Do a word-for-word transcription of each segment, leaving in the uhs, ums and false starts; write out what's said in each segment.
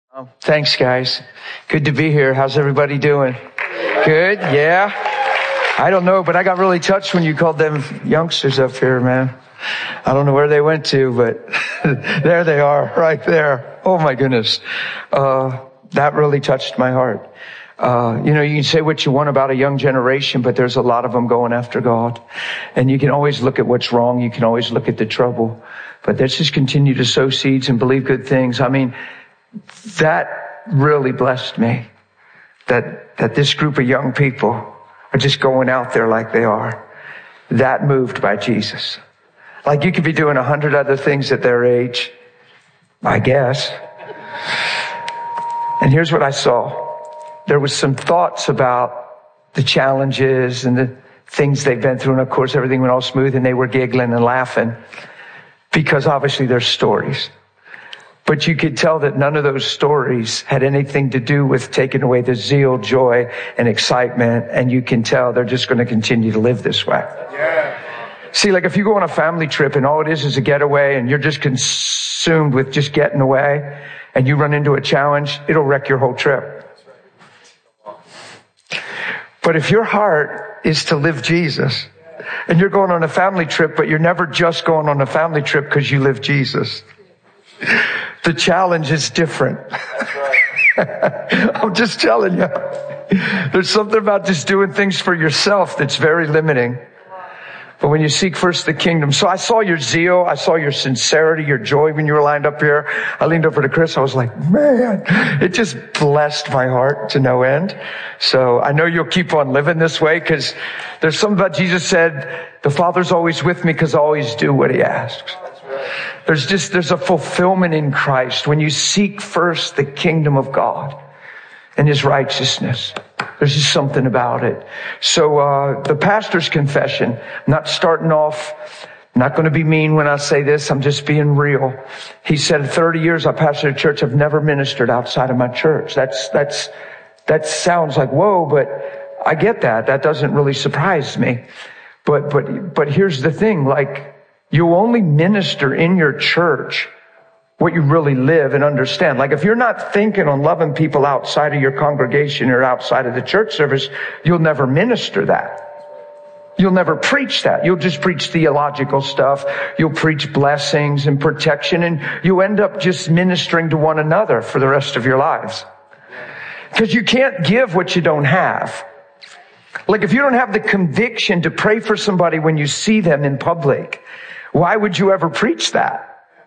Oh, thanks, guys. Good to be here. How's everybody doing? Good? Yeah? I don't know, but I got really touched when you called them youngsters up here, man. I don't know where they went to, but there they are, right there. Oh, my goodness. Uh, that really touched my heart. Uh, you know, you can say what you want about a young generation, but there's a lot of them going after God. And you can always look at what's wrong. You can always look at the trouble. But let's just continue to sow seeds and believe good things. I mean, that really blessed me. That, that this group of young people are just going out there like they are. That moved by Jesus. Like you could be doing a hundred other things at their age, I guess. And here's what I saw. There was some thoughts about the challenges and the things they've been through. And of course, everything went all smooth and they were giggling and laughing because obviously there's stories. But you could tell that none of those stories had anything to do with taking away the zeal, joy, and excitement. And you can tell they're just going to continue to live this way. Yeah. See, like if you go on a family trip and all it is is a getaway and you're just consumed with just getting away and you run into a challenge, it'll wreck your whole trip. But if your heart is to live Jesus and you're going on a family trip, but you're never just going on a family trip because you live Jesus, the challenge is different. I'm just telling you. There's something about just doing things for yourself that's very limiting. But when you seek first the kingdom. So I saw your zeal. I saw your sincerity, your joy when you were lined up here. I leaned over to Chris. I was like, man, it just blessed my heart to no end. So I know you'll keep on living this way because there's something about Jesus said, the Father's always with me because I always do what he asks. There's just, there's a fulfillment in Christ when you seek first the kingdom of God and his righteousness. There's just something about it. So, uh, the pastor's confession, I'm not starting off, I'm not going to be mean when I say this. I'm just being real. He said, thirty years I pastored a church. I've never ministered outside of my church. That's, that's, that sounds like, whoa, but I get that. That doesn't really surprise me. But, but, but here's the thing, like, you only minister in your church what you really live and understand. Like if you're not thinking on loving people outside of your congregation or outside of the church service, you'll never minister that. You'll never preach that. You'll just preach theological stuff. You'll preach blessings and protection, and you end up just ministering to one another for the rest of your lives. Because you can't give what you don't have. Like if you don't have the conviction to pray for somebody when you see them in public, why would you ever preach that?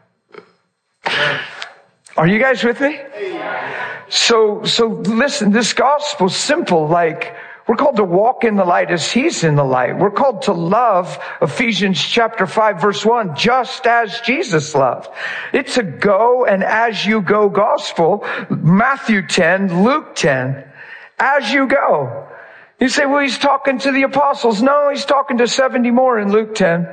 Are you guys with me? So, so listen, this gospel's simple. Like, we're called to walk in the light as he's in the light. We're called to love, Ephesians chapter five, verse one, just as Jesus loved. It's a go and as you go gospel. Matthew ten, Luke ten, as you go. You say, well, he's talking to the apostles. No, he's talking to seventy more in Luke ten.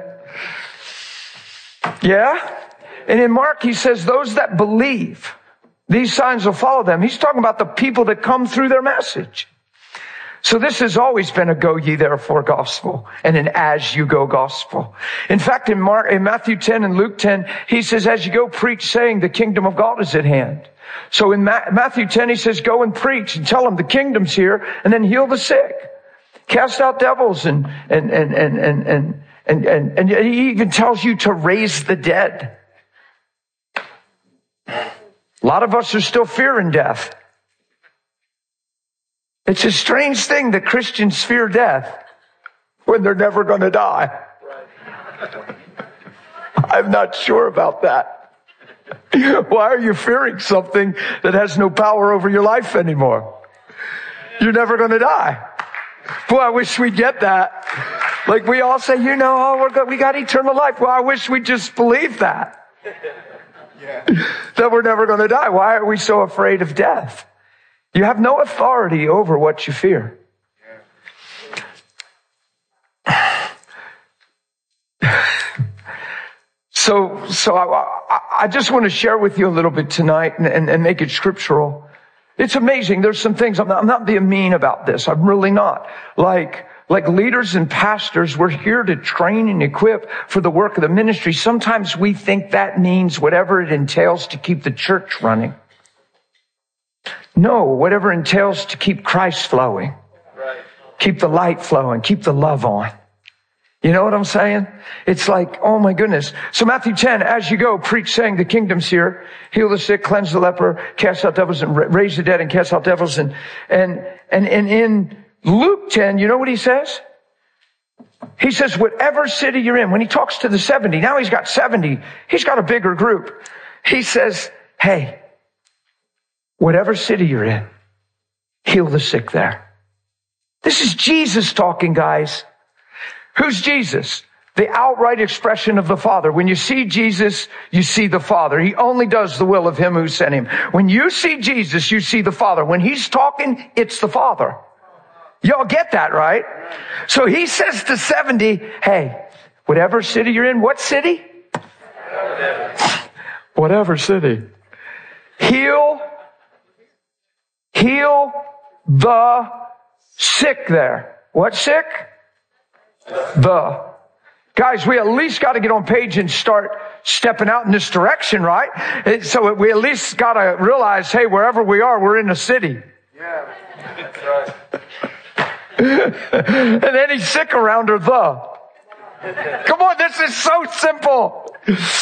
Yeah? And in Mark, he says, those that believe, these signs will follow them. He's talking about the people that come through their message. So this has always been a go ye therefore gospel and an as you go gospel. In fact, in Mark, in Matthew ten and Luke ten, he says, as you go preach saying the kingdom of God is at hand. So in Ma- Matthew ten, he says, go and preach and tell them the kingdom's here and then heal the sick. Cast out devils and, and, and, and, and, and, and, and, and he even tells you to raise the dead. A lot of us are still fearing death. It's a strange thing that Christians fear death when they're never going to die. I'm not sure about that. Why are you fearing something that has no power over your life anymore? You're never going to die. Boy, I wish we'd get that. Like we all say, you know, oh, we're good, we got eternal life. Well, I wish we just believed that. Yeah. That we're never going to die. Why are we so afraid of death? You have no authority over what you fear. Yeah. so, so I, I just want to share with you a little bit tonight and, and, and make it scriptural. It's amazing. There's some things, I'm not, I'm not being mean about this. I'm really not. Like, Like leaders and pastors, we're here to train and equip for the work of the ministry. Sometimes we think that means whatever it entails to keep the church running. No, whatever entails to keep Christ flowing. Keep the light flowing. Keep the love on. You know what I'm saying? It's like, oh my goodness. So Matthew ten, as you go, preach saying the kingdom's here. Heal the sick, cleanse the leper, cast out devils, and raise the dead and cast out devils. And, and, and, and in Luke ten, you know what he says? He says, whatever city you're in, when he talks to the seventy, now he's got seventy, he's got a bigger group. He says, hey, whatever city you're in, heal the sick there. This is Jesus talking, guys. Who's Jesus? The outright expression of the Father. When you see Jesus, you see the Father. He only does the will of him who sent him. When you see Jesus, you see the Father. When he's talking, it's the Father. Y'all get that, right? So he says to seventy, hey, whatever city you're in, what city? Whatever city. Heal, heal the sick there. What sick? The. Guys, we at least got to get on page and start stepping out in this direction, right? So we at least got to realize, hey, wherever we are, we're in a city. Yeah, that's right. And any sick around her, the. Come on, this is so simple.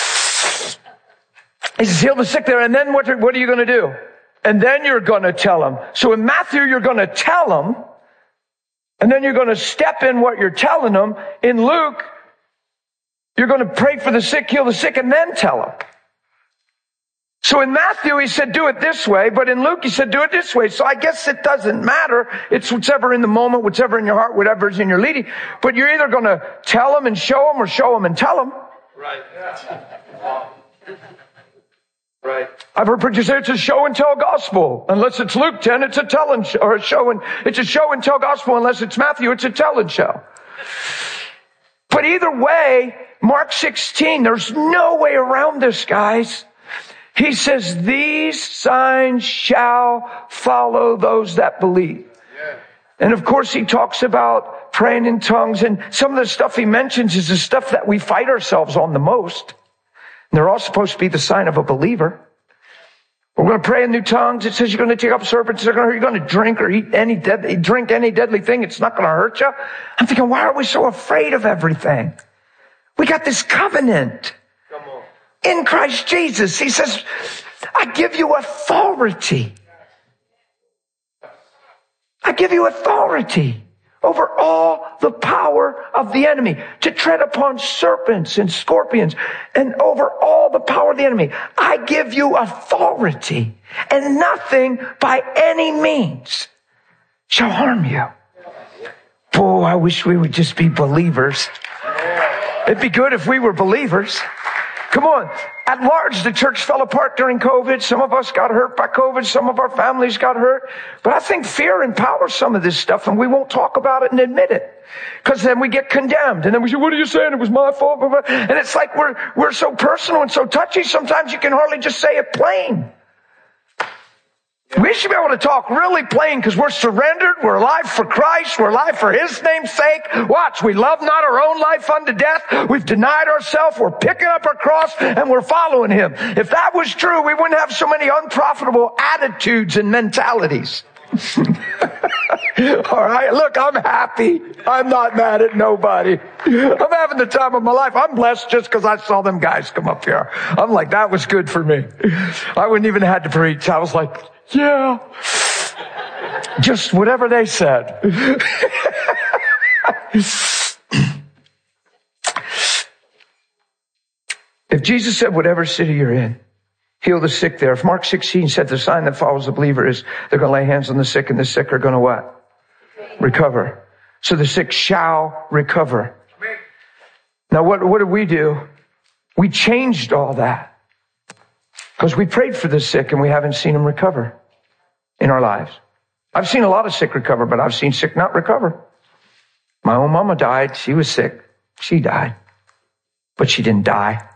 He says, heal the sick there. And then what, what are you going to do? And then you're going to tell them. So in Matthew, you're going to tell them. And then you're going to step in what you're telling them. In Luke, you're going to pray for the sick, heal the sick, and then tell them. So in Matthew, he said, do it this way. But in Luke, he said, do it this way. So I guess it doesn't matter. It's whatever in the moment, whatever in your heart, whatever's in your leading. But you're either going to tell them and show them or show them and tell them. Right. Right. I've heard preachers say it's a show and tell gospel. Unless it's Luke ten, it's a tell and show, or a show and, it's a show and tell gospel. Unless it's Matthew, it's a tell and show. But either way, Mark sixteen, there's no way around this, guys. He says, these signs shall follow those that believe. Yeah. And of course, he talks about praying in tongues. And some of the stuff he mentions is the stuff that we fight ourselves on the most. And they're all supposed to be the sign of a believer. We're going to pray in new tongues. It says you're going to take up serpents. You're going to drink or eat any deadly, drink any deadly thing. It's not going to hurt you. I'm thinking, why are we so afraid of everything? We got this covenant in Christ Jesus. He says, I give you authority. I give you authority over all the power of the enemy, to tread upon serpents and scorpions, and over all the power of the enemy. I give you authority, and nothing by any means shall harm you. Boy, I wish we would just be believers. It'd be good if we were believers. Come on. At large, the church fell apart during COVID. Some of us got hurt by COVID. Some of our families got hurt. But I think fear empowers some of this stuff, and we won't talk about it and admit it. Because then we get condemned. And then we say, what are you saying? It was my fault. And it's like we're, we're so personal and so touchy, sometimes you can hardly just say it plain. We should be able to talk really plain because we're surrendered. We're alive for Christ. We're alive for His name's sake. Watch, we love not our own life unto death. We've denied ourselves. We're picking up our cross and we're following Him. If that was true, we wouldn't have so many unprofitable attitudes and mentalities. All right, look, I'm happy. I'm not mad at nobody. I'm having the time of my life. I'm blessed just because I saw them guys come up here. I'm like, that was good for me. I wouldn't even have to preach. I was like, yeah, just whatever they said. If Jesus said, whatever city you're in, heal the sick there. If Mark sixteen said the sign that follows the believer is they're going to lay hands on the sick, and the sick are going to what? Recover. So the sick shall recover. Now what, what did we do? We changed all that. Because we prayed for the sick and we haven't seen them recover in our lives. I've seen a lot of sick recover, but I've seen sick not recover. My own mama died. She was sick. She died. But she didn't die.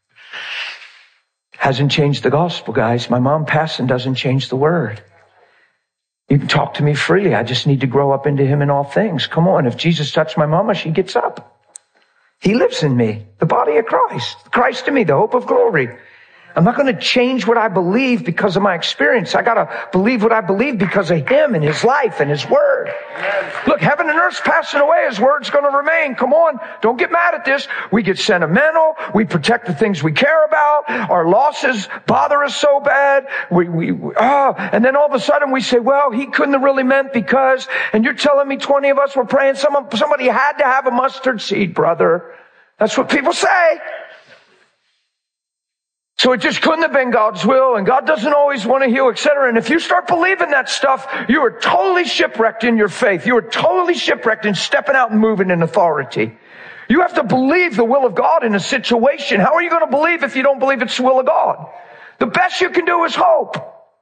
Hasn't changed the gospel, guys. My mom passing doesn't change the word. You can talk to me freely. I just need to grow up into Him in all things. Come on. If Jesus touched my mama, she gets up. He lives in me. The body of Christ. Christ in me, the hope of glory. I'm not going to change what I believe because of my experience. I got to believe what I believe because of him and his life and his word. Look, heaven and earth's passing away. His word's going to remain. Come on. Don't get mad at this. We get sentimental. We protect the things we care about. Our losses bother us so bad. We, we, oh, and then all of a sudden we say, well, he couldn't have really meant because, and you're telling me twenty of us were praying. Some, somebody had to have a mustard seed, brother. That's what people say. So it just couldn't have been God's will, and God doesn't always want to heal, et cetera. And if you start believing that stuff, you are totally shipwrecked in your faith. You are totally shipwrecked in stepping out and moving in authority. You have to believe the will of God in a situation. How are you going to believe if you don't believe it's the will of God? The best you can do is hope.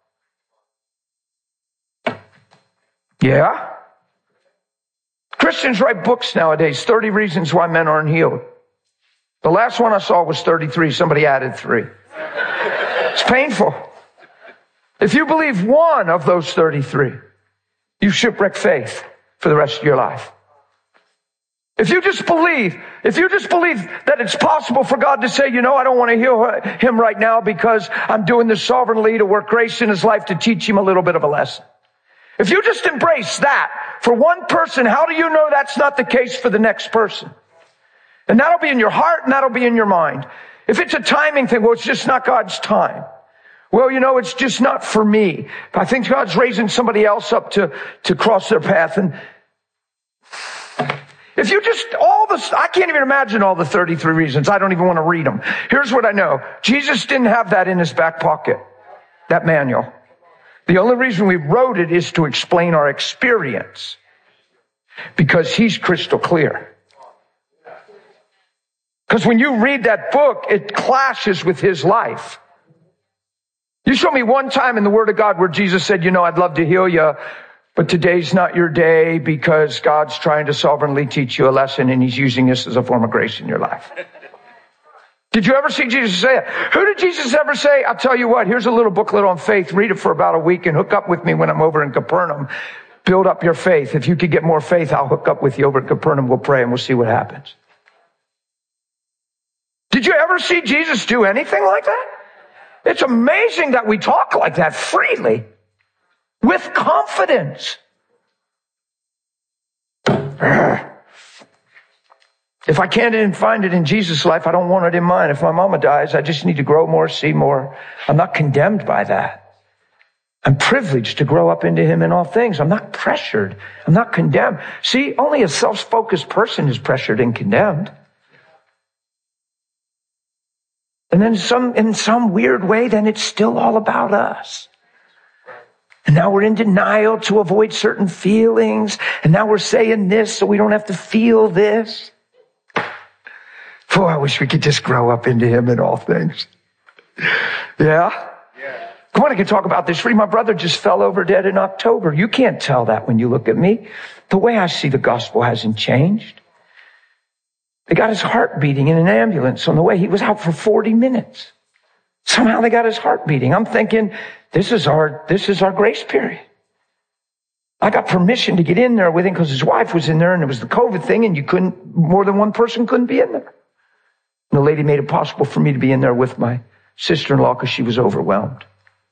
Yeah? Christians write books nowadays, thirty reasons why men aren't healed. The last one I saw was thirty-three. Somebody added three. It's painful. If you believe one of those thirty-three, you shipwreck faith for the rest of your life. If you just believe, if you just believe that it's possible for God to say, you know, I don't want to heal him right now because I'm doing this sovereignly to work grace in his life to teach him a little bit of a lesson. If you just embrace that for one person, how do you know that's not the case for the next person? And that'll be in your heart and that'll be in your mind. If it's a timing thing, well, it's just not God's time. Well, you know, it's just not for me. I think God's raising somebody else up to, to cross their path. And if you just, all the, I can't even imagine all the thirty-three reasons. I don't even want to read them. Here's what I know. Jesus didn't have that in his back pocket, that manual. The only reason we wrote it is to explain our experience. Because he's crystal clear. Because when you read that book, it clashes with his life. You show me one time in the Word of God where Jesus said, you know, I'd love to heal you, but today's not your day because God's trying to sovereignly teach you a lesson and he's using this as a form of grace in your life. Did you ever see Jesus say it? Who did Jesus ever say, I'll tell you what, here's a little booklet on faith. Read it for about a week and hook up with me when I'm over in Capernaum. Build up your faith. If you could get more faith, I'll hook up with you over at Capernaum. We'll pray and we'll see what happens. Did you ever see Jesus do anything like that? It's amazing that we talk like that freely, with confidence. If I can't find it in Jesus' life, I don't want it in mine. If my mama dies, I just need to grow more, see more. I'm not condemned by that. I'm privileged to grow up into him in all things. I'm not pressured. I'm not condemned. See, only a self-focused person is pressured and condemned. And then some, in some weird way, then it's still all about us. And now we're in denial to avoid certain feelings. And now we're saying this so we don't have to feel this. Boy, I wish we could just grow up into him in all things. Yeah? Yeah. Come on, I can talk about this. My brother just fell over dead in October. You can't tell that when you look at me. The way I see the gospel hasn't changed. They got his heart beating in an ambulance on the way. He was out for forty minutes. Somehow they got his heart beating. I'm thinking, this is our, this is our grace period. I got permission to get in there with him because his wife was in there and it was the COVID thing and you couldn't, more than one person couldn't be in there. And the lady made it possible for me to be in there with my sister-in-law because she was overwhelmed.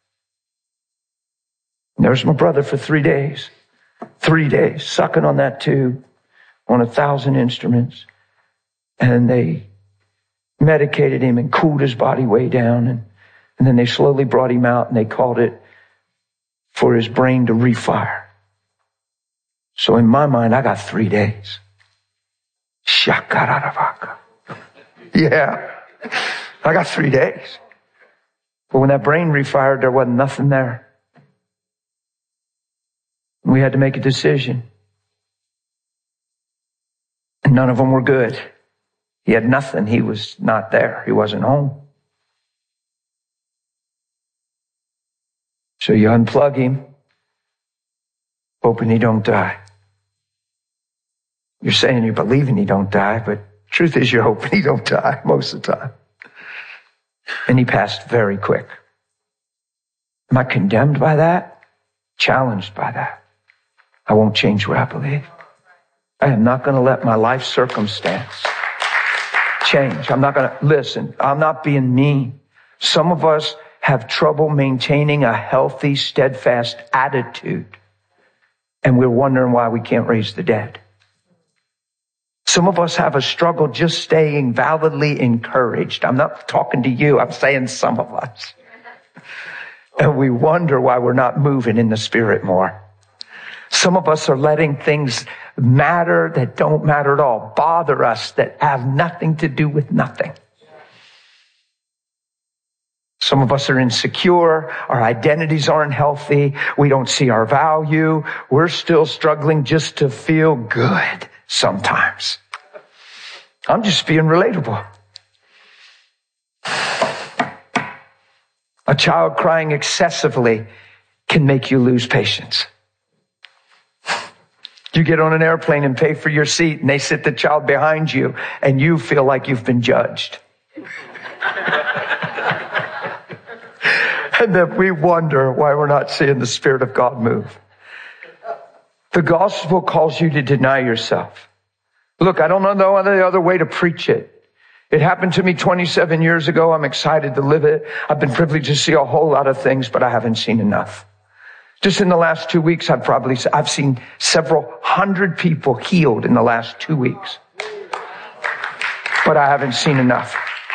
And there's my brother for three days. Three days, sucking on that tube, on a thousand instruments. And they medicated him and cooled his body way down. And, and then they slowly brought him out and they called it for his brain to refire. So in my mind, I got three days. Shakaravaka. Yeah. I got three days. But when that brain refired, there wasn't nothing there. We had to make a decision. And none of them were good. He had nothing. He was not there. He wasn't home. So you unplug him, hoping he don't die. You're saying you're believing he don't die, but truth is you're hoping he don't die most of the time. And he passed very quick. Am I condemned by that? Challenged by that. I won't change what I believe. I am not going to let my life circumstance change. I'm not going to, listen, I'm not being mean. Some of us have trouble maintaining a healthy, steadfast attitude, and we're wondering why we can't raise the dead. Some of us have a struggle just staying validly encouraged. I'm not talking to you. I'm saying some of us. And we wonder why we're not moving in the Spirit more. Some of us are letting things matter that don't matter at all, bother us that have nothing to do with nothing. Some of us are insecure. Our identities aren't healthy. We don't see our value. We're still struggling just to feel good sometimes. I'm just being relatable. A child crying excessively can make you lose patience. You get on an airplane and pay for your seat, and they sit the child behind you, and you feel like you've been judged. And then we wonder why we're not seeing the Spirit of God move. The gospel calls you to deny yourself. Look, I don't know no other, other way to preach it. It happened to me twenty-seven years ago. I'm excited to live it. I've been privileged to see a whole lot of things, but I haven't seen enough. Just in the last two weeks, I've probably, I've seen several hundred people healed in the last two weeks. But I haven't seen enough.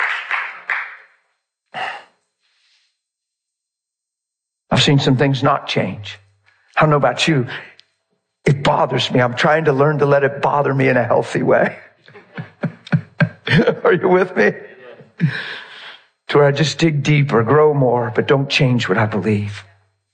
I've seen some things not change. I don't know about you. It bothers me. I'm trying to learn to let it bother me in a healthy way. Are you with me? To where I just dig deeper, grow more, but don't change what I believe.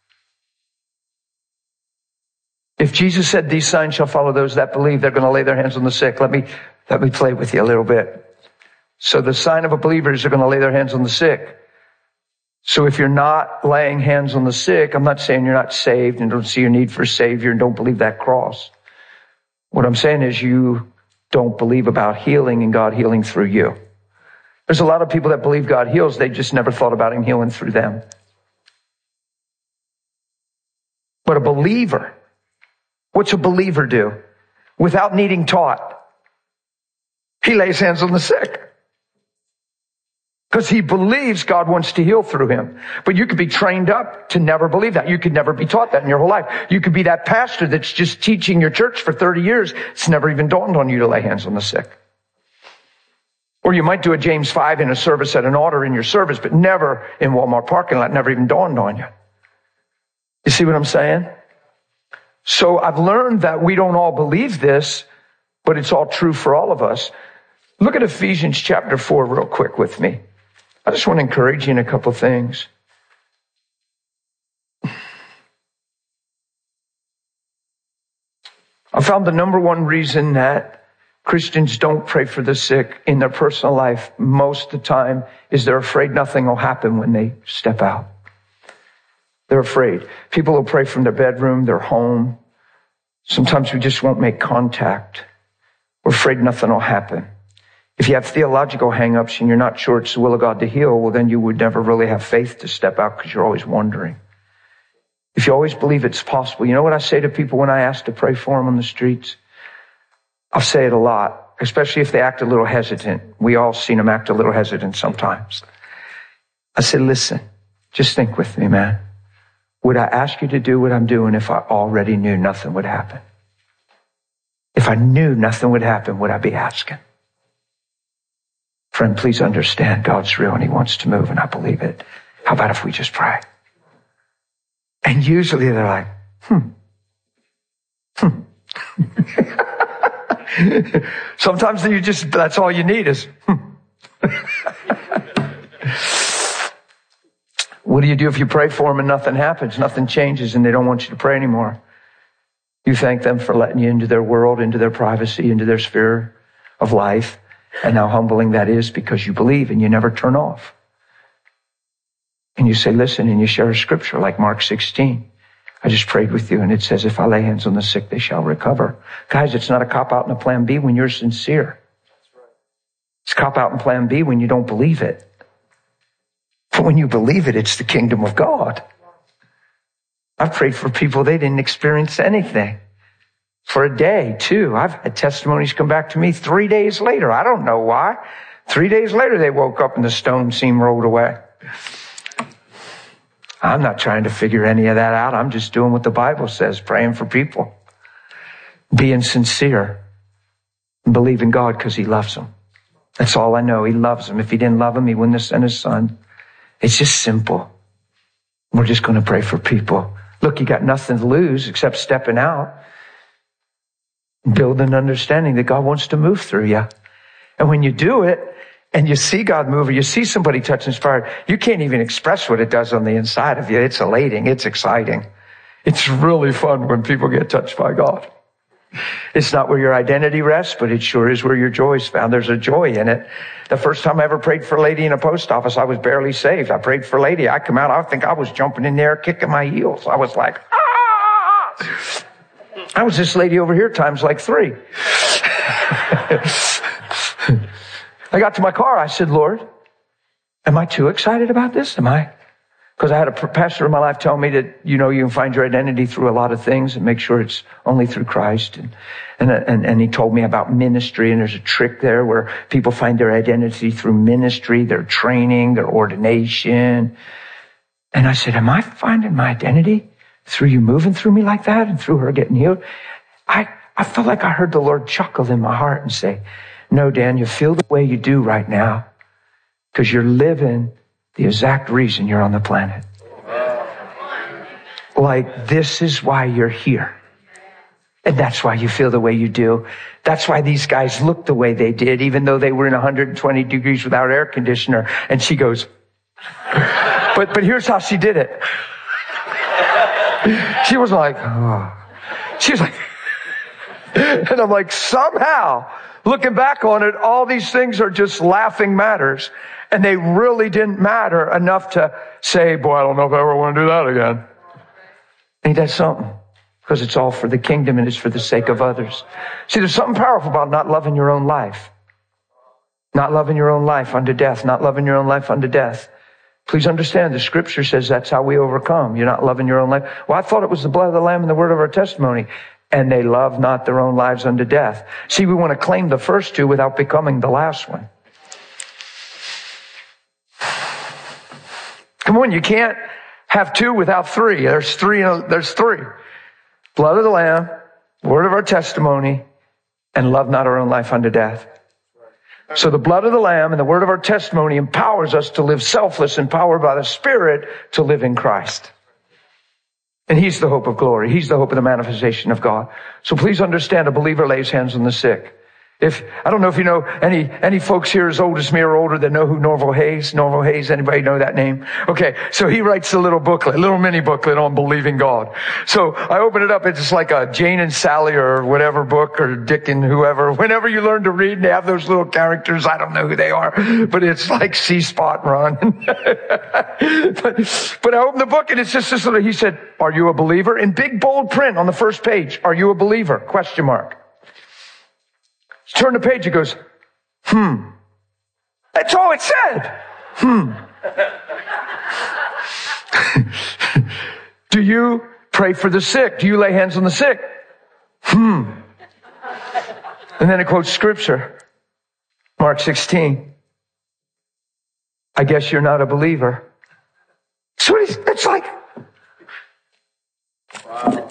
If Jesus said these signs shall follow those that believe, they're going to lay their hands on the sick. Let me, let me play with you a little bit. So the sign of a believer is they're going to lay their hands on the sick. So if you're not laying hands on the sick, I'm not saying you're not saved and don't see your need for a Savior and don't believe that cross. What I'm saying is you don't believe about healing and God healing through you. There's a lot of people that believe God heals. They just never thought about Him healing through them. But a believer, what's a believer do? Without needing taught, he lays hands on the sick. Because he believes God wants to heal through him. But you could be trained up to never believe that. You could never be taught that in your whole life. You could be that pastor that's just teaching your church for thirty years. It's never even dawned on you to lay hands on the sick. Or you might do a James five in a service at an altar in your service, but never in Walmart parking lot, never even dawned on you. You see what I'm saying? So I've learned that we don't all believe this, but it's all true for all of us. Look at Ephesians chapter four real quick with me. I just want to encourage you in a couple things. I found the number one reason that Christians don't pray for the sick in their personal life most of the time is they're afraid nothing will happen when they step out. They're afraid. People will pray from their bedroom, their home. Sometimes we just won't make contact. We're afraid nothing will happen. If you have theological hang-ups and you're not sure it's the will of God to heal, well, then you would never really have faith to step out because you're always wondering. If you always believe it's possible, you know what I say to people when I ask to pray for them on the streets? I'll say it a lot, especially if they act a little hesitant. We all seen them act a little hesitant sometimes. I say, listen, just think with me, man. Would I ask you to do what I'm doing if I already knew nothing would happen? If I knew nothing would happen, would I be asking? Friend, please understand God's real and He wants to move and I believe it. How about if we just pray? And usually they're like, hmm. Hmm. Sometimes you just, that's all you need is, hmm. What do you do if you pray for them and nothing happens? Nothing changes and they don't want you to pray anymore. You thank them for letting you into their world, into their privacy, into their sphere of life. And how humbling that is because you believe and you never turn off. And you say, listen, and you share a scripture like Mark sixteen. I just prayed with you and it says, if I lay hands on the sick, they shall recover. Guys, it's not a cop out and a plan B when you're sincere. It's a cop out and plan B when you don't believe it. But when you believe it, it's the kingdom of God. I've prayed for people, they didn't experience anything. For a day, too. I've had testimonies come back to me three days later. I don't know why. Three days later, they woke up and the stone seemed rolled away. I'm not trying to figure any of that out. I'm just doing what the Bible says, praying for people, being sincere, and believing God because he loves them. That's all I know. He loves them. If he didn't love them, he wouldn't have sent his son. It's just simple. We're just going to pray for people. Look, you got nothing to lose except stepping out, build an understanding that God wants to move through you. And when you do it and you see God move, or you see somebody touch and inspired, you can't even express what it does on the inside of you. It's elating. It's exciting. It's really fun when people get touched by God. It's not where your identity rests, but it sure is where your joy is found. There's a joy in it. The first time I ever prayed for a lady in a post office, I was barely saved. I prayed for a lady. I come out, I think I was jumping in there, kicking my heels. I was like, ah! I was this lady over here times like three. I got to my car. I said, Lord, am I too excited about this? Am I? Because I had a pastor in my life tell me that, you know, you can find your identity through a lot of things and make sure it's only through Christ. And, and, and, and he told me about ministry, and there's a trick there where people find their identity through ministry, their training, their ordination. And I said, am I finding my identity through you moving through me like that and through her getting healed? I, I felt like I heard the Lord chuckle in my heart and say, no, Dan, you feel the way you do right now because you're living the exact reason you're on the planet. Like, this is why you're here. And that's why you feel the way you do. That's why these guys look the way they did, even though they were in one hundred twenty degrees without air conditioner. And she goes, but, but here's how she did it. She was like, oh. She was like, and I'm like, somehow, looking back on it, all these things are just laughing matters. And they really didn't matter enough to say, boy, I don't know if I ever want to do that again. Ain't that something? Because it's all for the kingdom and it's for the sake of others. See, there's something powerful about not loving your own life. Not loving your own life unto death. Not loving your own life unto death. Please understand, the scripture says that's how we overcome. You're not loving your own life. Well, I thought it was the blood of the Lamb and the word of our testimony. And they love not their own lives unto death. See, we want to claim the first two without becoming the last one. Come on, you can't have two without three. There's three, there's three. Blood of the Lamb, word of our testimony, and love not our own life unto death. So the blood of the Lamb and the word of our testimony empowers us to live selfless, empowered by the Spirit to live in Christ. And he's the hope of glory. He's the hope of the manifestation of God. So please understand, a believer lays hands on the sick. If, I don't know if you know any, any folks here as old as me or older that know who Norval Hayes, Norval Hayes, anybody know that name? Okay. So he writes a little booklet, a little mini booklet on believing God. So I open it up. It's just like a Jane and Sally or whatever book, or Dick and whoever. Whenever you learn to read and they have those little characters, I don't know who they are, but it's like C Spot Run. but, but I open the book and it's just this little, he said, are you a believer? In big bold print on the first page. Are you a believer? Question mark. Turn the page, it goes, hmm. That's all it said. Hmm. Do you pray for the sick? Do you lay hands on the sick? Hmm. And then it quotes scripture. Mark sixteen. I guess you're not a believer. So it's, it's like, wow.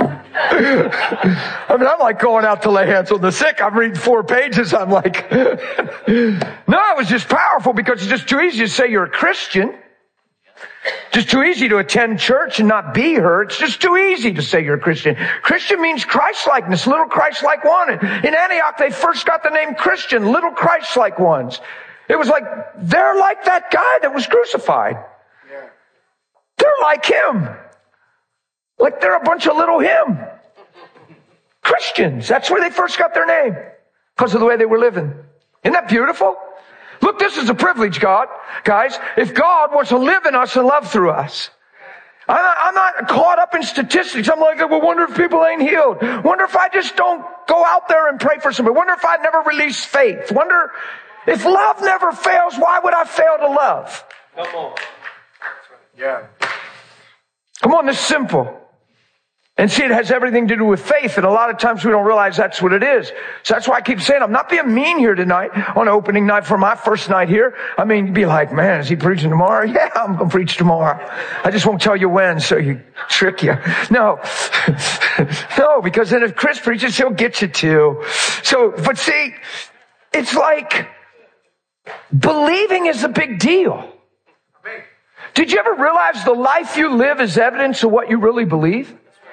I mean, I'm like going out to lay hands on the sick. I'm reading four pages. I'm like, no, it was just powerful because it's just too easy to say you're a Christian. Just too easy to attend church and not be her. It's just too easy to say you're a Christian. Christian means Christ-likeness, little Christ-like one. In Antioch, they first got the name Christian, little Christ-like ones. It was like, they're like that guy that was crucified. They're like him. Like they're a bunch of little him. Christians. That's where they first got their name. Because of the way they were living. Isn't that beautiful? Look, this is a privilege, God. Guys, if God wants to live in us and love through us. I'm not, I'm not caught up in statistics. I'm like, well, wonder if people ain't healed. Wonder if I just don't go out there and pray for somebody. Wonder if I never release faith. Wonder if love never fails, why would I fail to love? Come on. Yeah. Come on, this is simple. And see, it has everything to do with faith, and a lot of times we don't realize that's what it is. So that's why I keep saying I'm not being mean here tonight on opening night for my first night here. I mean, you'd be like, man, is he preaching tomorrow? Yeah, I'm going to preach tomorrow. I just won't tell you when, so you trick you. No. No, because then if Chris preaches, he'll get you too. So, but see, it's like believing is a big deal. Did you ever realize the life you live is evidence of what you really believe?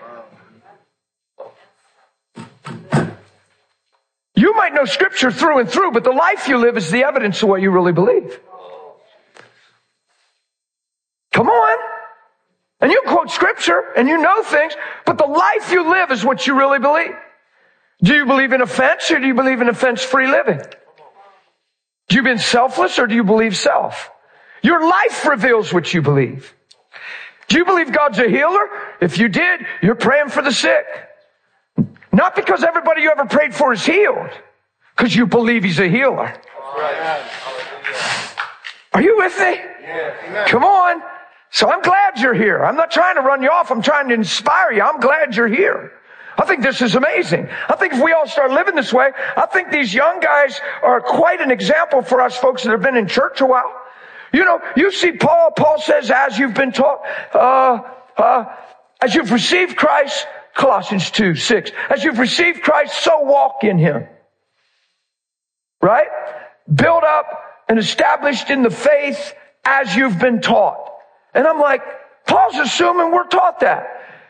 You might know scripture through and through, but the life you live is the evidence of what you really believe. Come on. And you quote scripture and you know things, but the life you live is what you really believe. Do you believe in offense or do you believe in offense-free living? Do you believe in selfless or do you believe self? Your life reveals what you believe. Do you believe God's a healer? If you did, you're praying for the sick. Not because everybody you ever prayed for is healed, because you believe he's a healer. Are you with me? Come on. So I'm glad you're here. I'm not trying to run you off. I'm trying to inspire you. I'm glad you're here. I think this is amazing. I think if we all start living this way, I think these young guys are quite an example for us folks that have been in church a while. You know, you see Paul, Paul says, as you've been taught, uh, uh, as you've received Christ, Colossians two, six. As you've received Christ, so walk in him. Right? Built up and established in the faith as you've been taught. And I'm like, Paul's assuming we're taught that.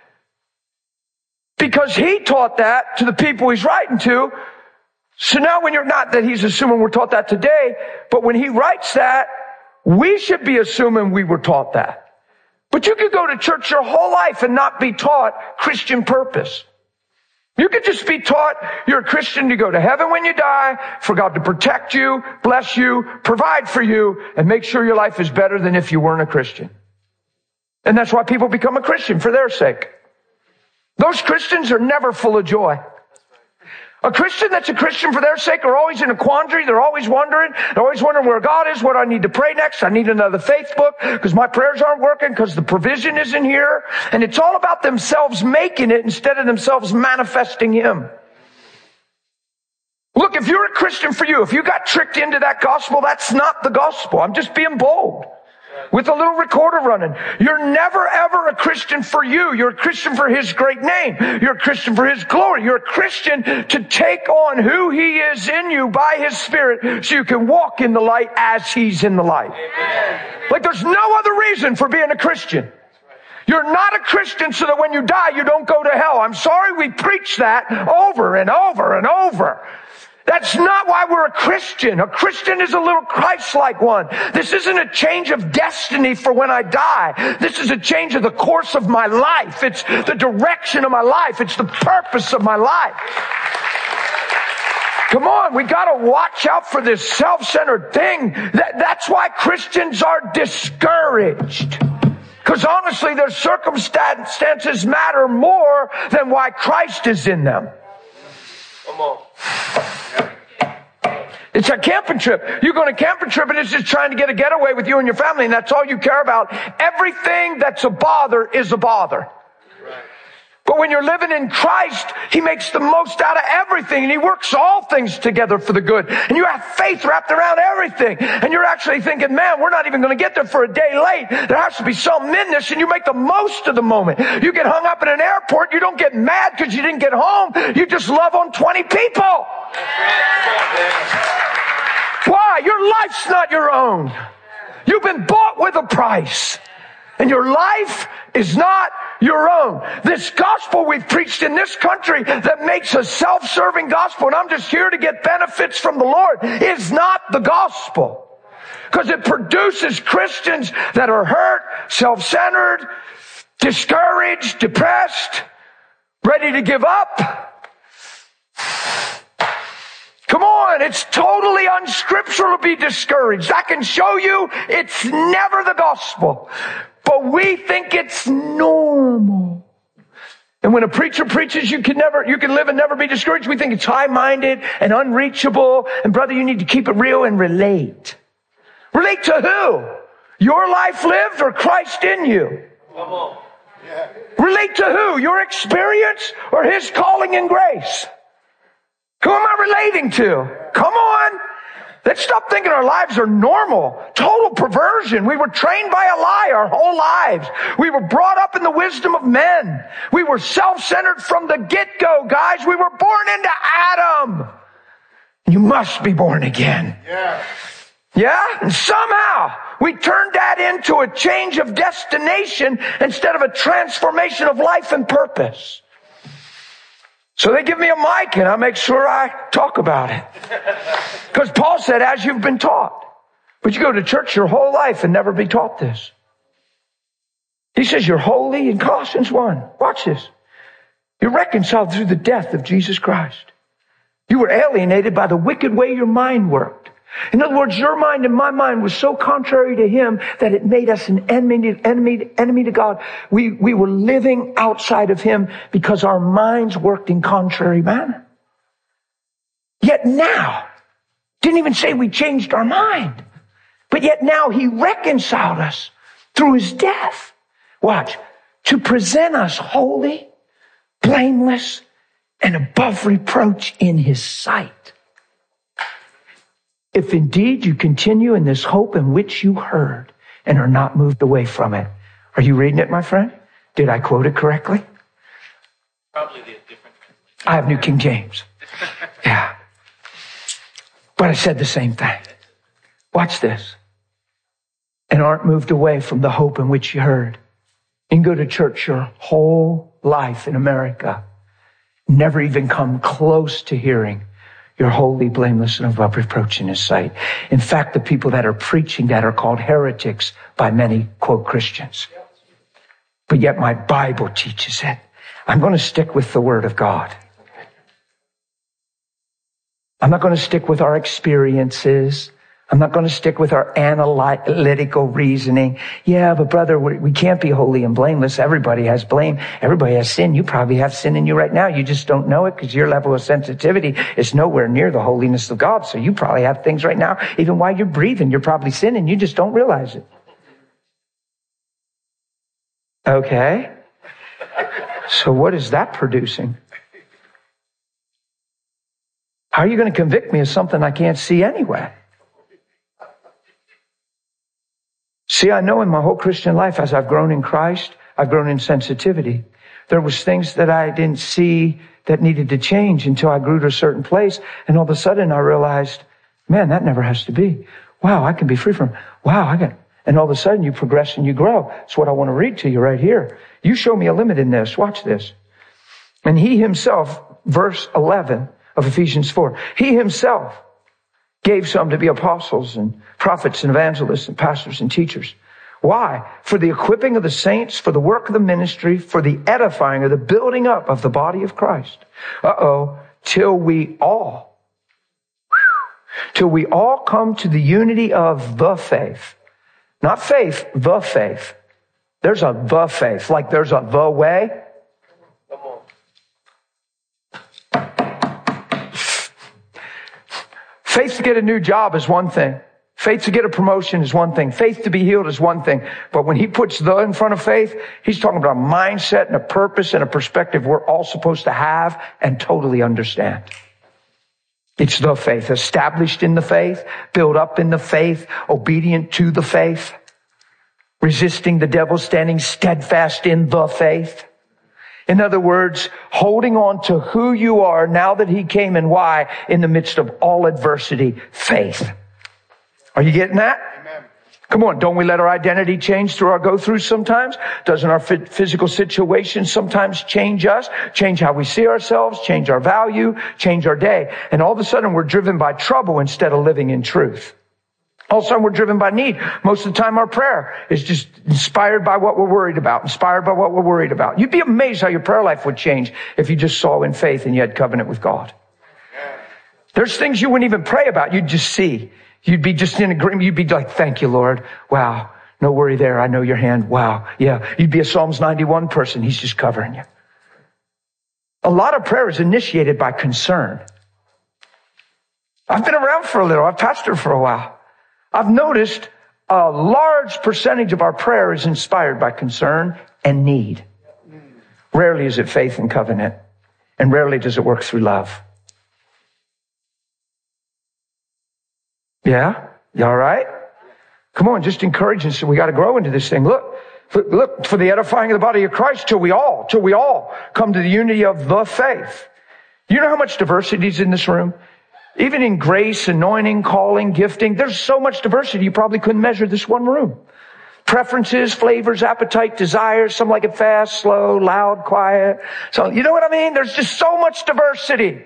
Because he taught that to the people he's writing to. So now when you're not that he's assuming we're taught that today, but when he writes that, we should be assuming we were taught that. But you could go to church your whole life and not be taught Christian purpose. You could just be taught you're a Christian to go to heaven when you die, for God to protect you, bless you, provide for you, and make sure your life is better than if you weren't a Christian. And that's why people become a Christian, for their sake. Those Christians are never full of joy. A Christian that's a Christian for their sake are always in a quandary. They're always wondering. They're always wondering where God is, what I need to pray next. I need another faith book because my prayers aren't working because the provision isn't here. And it's all about themselves making it instead of themselves manifesting him. Look, if you're a Christian for you, if you got tricked into that gospel, that's not the gospel. I'm just being bold. With a little recorder running. You're never ever a Christian for you. You're a Christian for his great name. You're a Christian for his glory. You're a Christian to take on who he is in you by his Spirit so you can walk in the light as he's in the light. Amen. Like there's no other reason for being a Christian. You're not a Christian so that when you die you don't go to hell. I'm sorry we preach that over and over and over. That's not why we're a Christian. A Christian is a little Christ-like one. This isn't a change of destiny for when I die. This is a change of the course of my life. It's the direction of my life. It's the purpose of my life. Come on, we gotta watch out for this self-centered thing. That, that's why Christians are discouraged. Because honestly, their circumstances matter more than why Christ is in them. Come on. It's a camping trip. You go on a camping trip and it's just trying to get a getaway with you and your family, and that's all you care about. Everything that's a bother is a bother. But when you're living in Christ, he makes the most out of everything, and he works all things together for the good. And you have faith wrapped around everything. And you're actually thinking, man, we're not even going to get there for a day late. There has to be something in this, and you make the most of the moment. You get hung up in an airport, you don't get mad because you didn't get home. You just love on twenty people. Why? Your life's not your own. You've been bought with a price. And your life is not your own. This gospel we've preached in this country that makes a self-serving gospel, and I'm just here to get benefits from the Lord, is not the gospel. Because it produces Christians that are hurt, self-centered, discouraged, depressed, ready to give up. Come on, it's totally unscriptural to be discouraged. I can show you it's never the gospel. But we think it's normal. And when a preacher preaches, you can never, you can live and never be discouraged. We think it's high-minded and unreachable. And brother, you need to keep it real and relate. Relate to who? Your life lived or Christ in you? Relate to who? Your experience or his calling and grace? Who am I relating to? Come on. Let's stop thinking our lives are normal. Total perversion. We were trained by a lie our whole lives. We were brought up in the wisdom of men. We were self-centered from the get-go, guys. We were born into Adam. You must be born again. Yeah. Yeah? And somehow we turned that into a change of destination instead of a transformation of life and purpose. So they give me a mic and I make sure I talk about it. Because Paul said, as you've been taught. But you go to church your whole life and never be taught this. He says you're holy in Colossians one. Watch this. You're reconciled through the death of Jesus Christ. You were alienated by the wicked way your mind worked. In other words, your mind and my mind was so contrary to him that it made us an enemy, enemy, enemy to God. We, we were living outside of him because our minds worked in contrary manner. Yet now, didn't even say we changed our mind, but yet now he reconciled us through his death. Watch, to present us holy, blameless, and above reproach in his sight. If indeed you continue in this hope in which you heard and are not moved away from it. Are you reading it, my friend? Did I quote it correctly? Probably the different translation. I have New King James. Yeah. But I said the same thing. Watch this. And aren't moved away from the hope in which you heard. You can go to church your whole life in America. Never even come close to hearing you're holy, blameless, and above reproach in his sight. In fact, the people that are preaching that are called heretics by many, quote, Christians. But yet my Bible teaches it. I'm going to stick with the Word of God. I'm not going to stick with our experiences. I'm not going to stick with our analytical reasoning. Yeah, but brother, we can't be holy and blameless. Everybody has blame. Everybody has sin. You probably have sin in you right now. You just don't know it because your level of sensitivity is nowhere near the holiness of God. So you probably have things right now. Even while you're breathing, you're probably sinning. You just don't realize it. Okay. So what is that producing? How are you going to convict me of something I can't see anyway? See, I know in my whole Christian life, as I've grown in Christ, I've grown in sensitivity. There was things that I didn't see that needed to change until I grew to a certain place. And all of a sudden I realized, man, that never has to be. Wow, I can be free from, wow, I can. And all of a sudden you progress and you grow. That's what I want to read to you right here. You show me a limit in this. Watch this. And he himself, verse eleven of Ephesians four, he himself gave some to be apostles and prophets and evangelists and pastors and teachers. Why? For the equipping of the saints, for the work of the ministry, for the edifying or the building up of the body of Christ. Uh-oh. Till we all, till we all come to the unity of the faith. Not faith, the faith. There's a the faith, like there's a the way. Come on. Faith to get a new job is one thing. Faith to get a promotion is one thing. Faith to be healed is one thing. But when he puts the in front of faith, he's talking about a mindset and a purpose and a perspective we're all supposed to have and totally understand. It's the faith, established in the faith, built up in the faith, obedient to the faith, resisting the devil, standing steadfast in the faith. In other words, holding on to who you are now that he came and why in the midst of all adversity, faith. Are you getting that? Amen. Come on, don't we let our identity change through our go-through sometimes? Doesn't our physical situation sometimes change us, change how we see ourselves, change our value, change our day? And all of a sudden we're driven by trouble instead of living in truth. All of a sudden we're driven by need. Most of the time our prayer is just inspired by what we're worried about, inspired by what we're worried about. You'd be amazed how your prayer life would change if you just saw in faith and you had covenant with God. There's things you wouldn't even pray about. You'd just see. You'd be just in agreement. You'd be like, thank you, Lord. Wow. No worry there. I know your hand. Wow. Yeah. You'd be a Psalms ninety-one person. He's just covering you. A lot of prayer is initiated by concern. I've been around for a little. I've pastored for a while. I've noticed a large percentage of our prayer is inspired by concern and need. Rarely is it faith and covenant. And rarely does it work through love. Yeah? You all right? Come on, just encourage us. We got to grow into this thing. Look, look, for the edifying of the body of Christ, till we all, till we all come to the unity of the faith. You know how much diversity is in this room? Even in grace, anointing, calling, gifting, there's so much diversity you probably couldn't measure this one room. Preferences, flavors, appetite, desires. Some like it fast, slow, loud, quiet. So, you know what I mean? There's just so much diversity.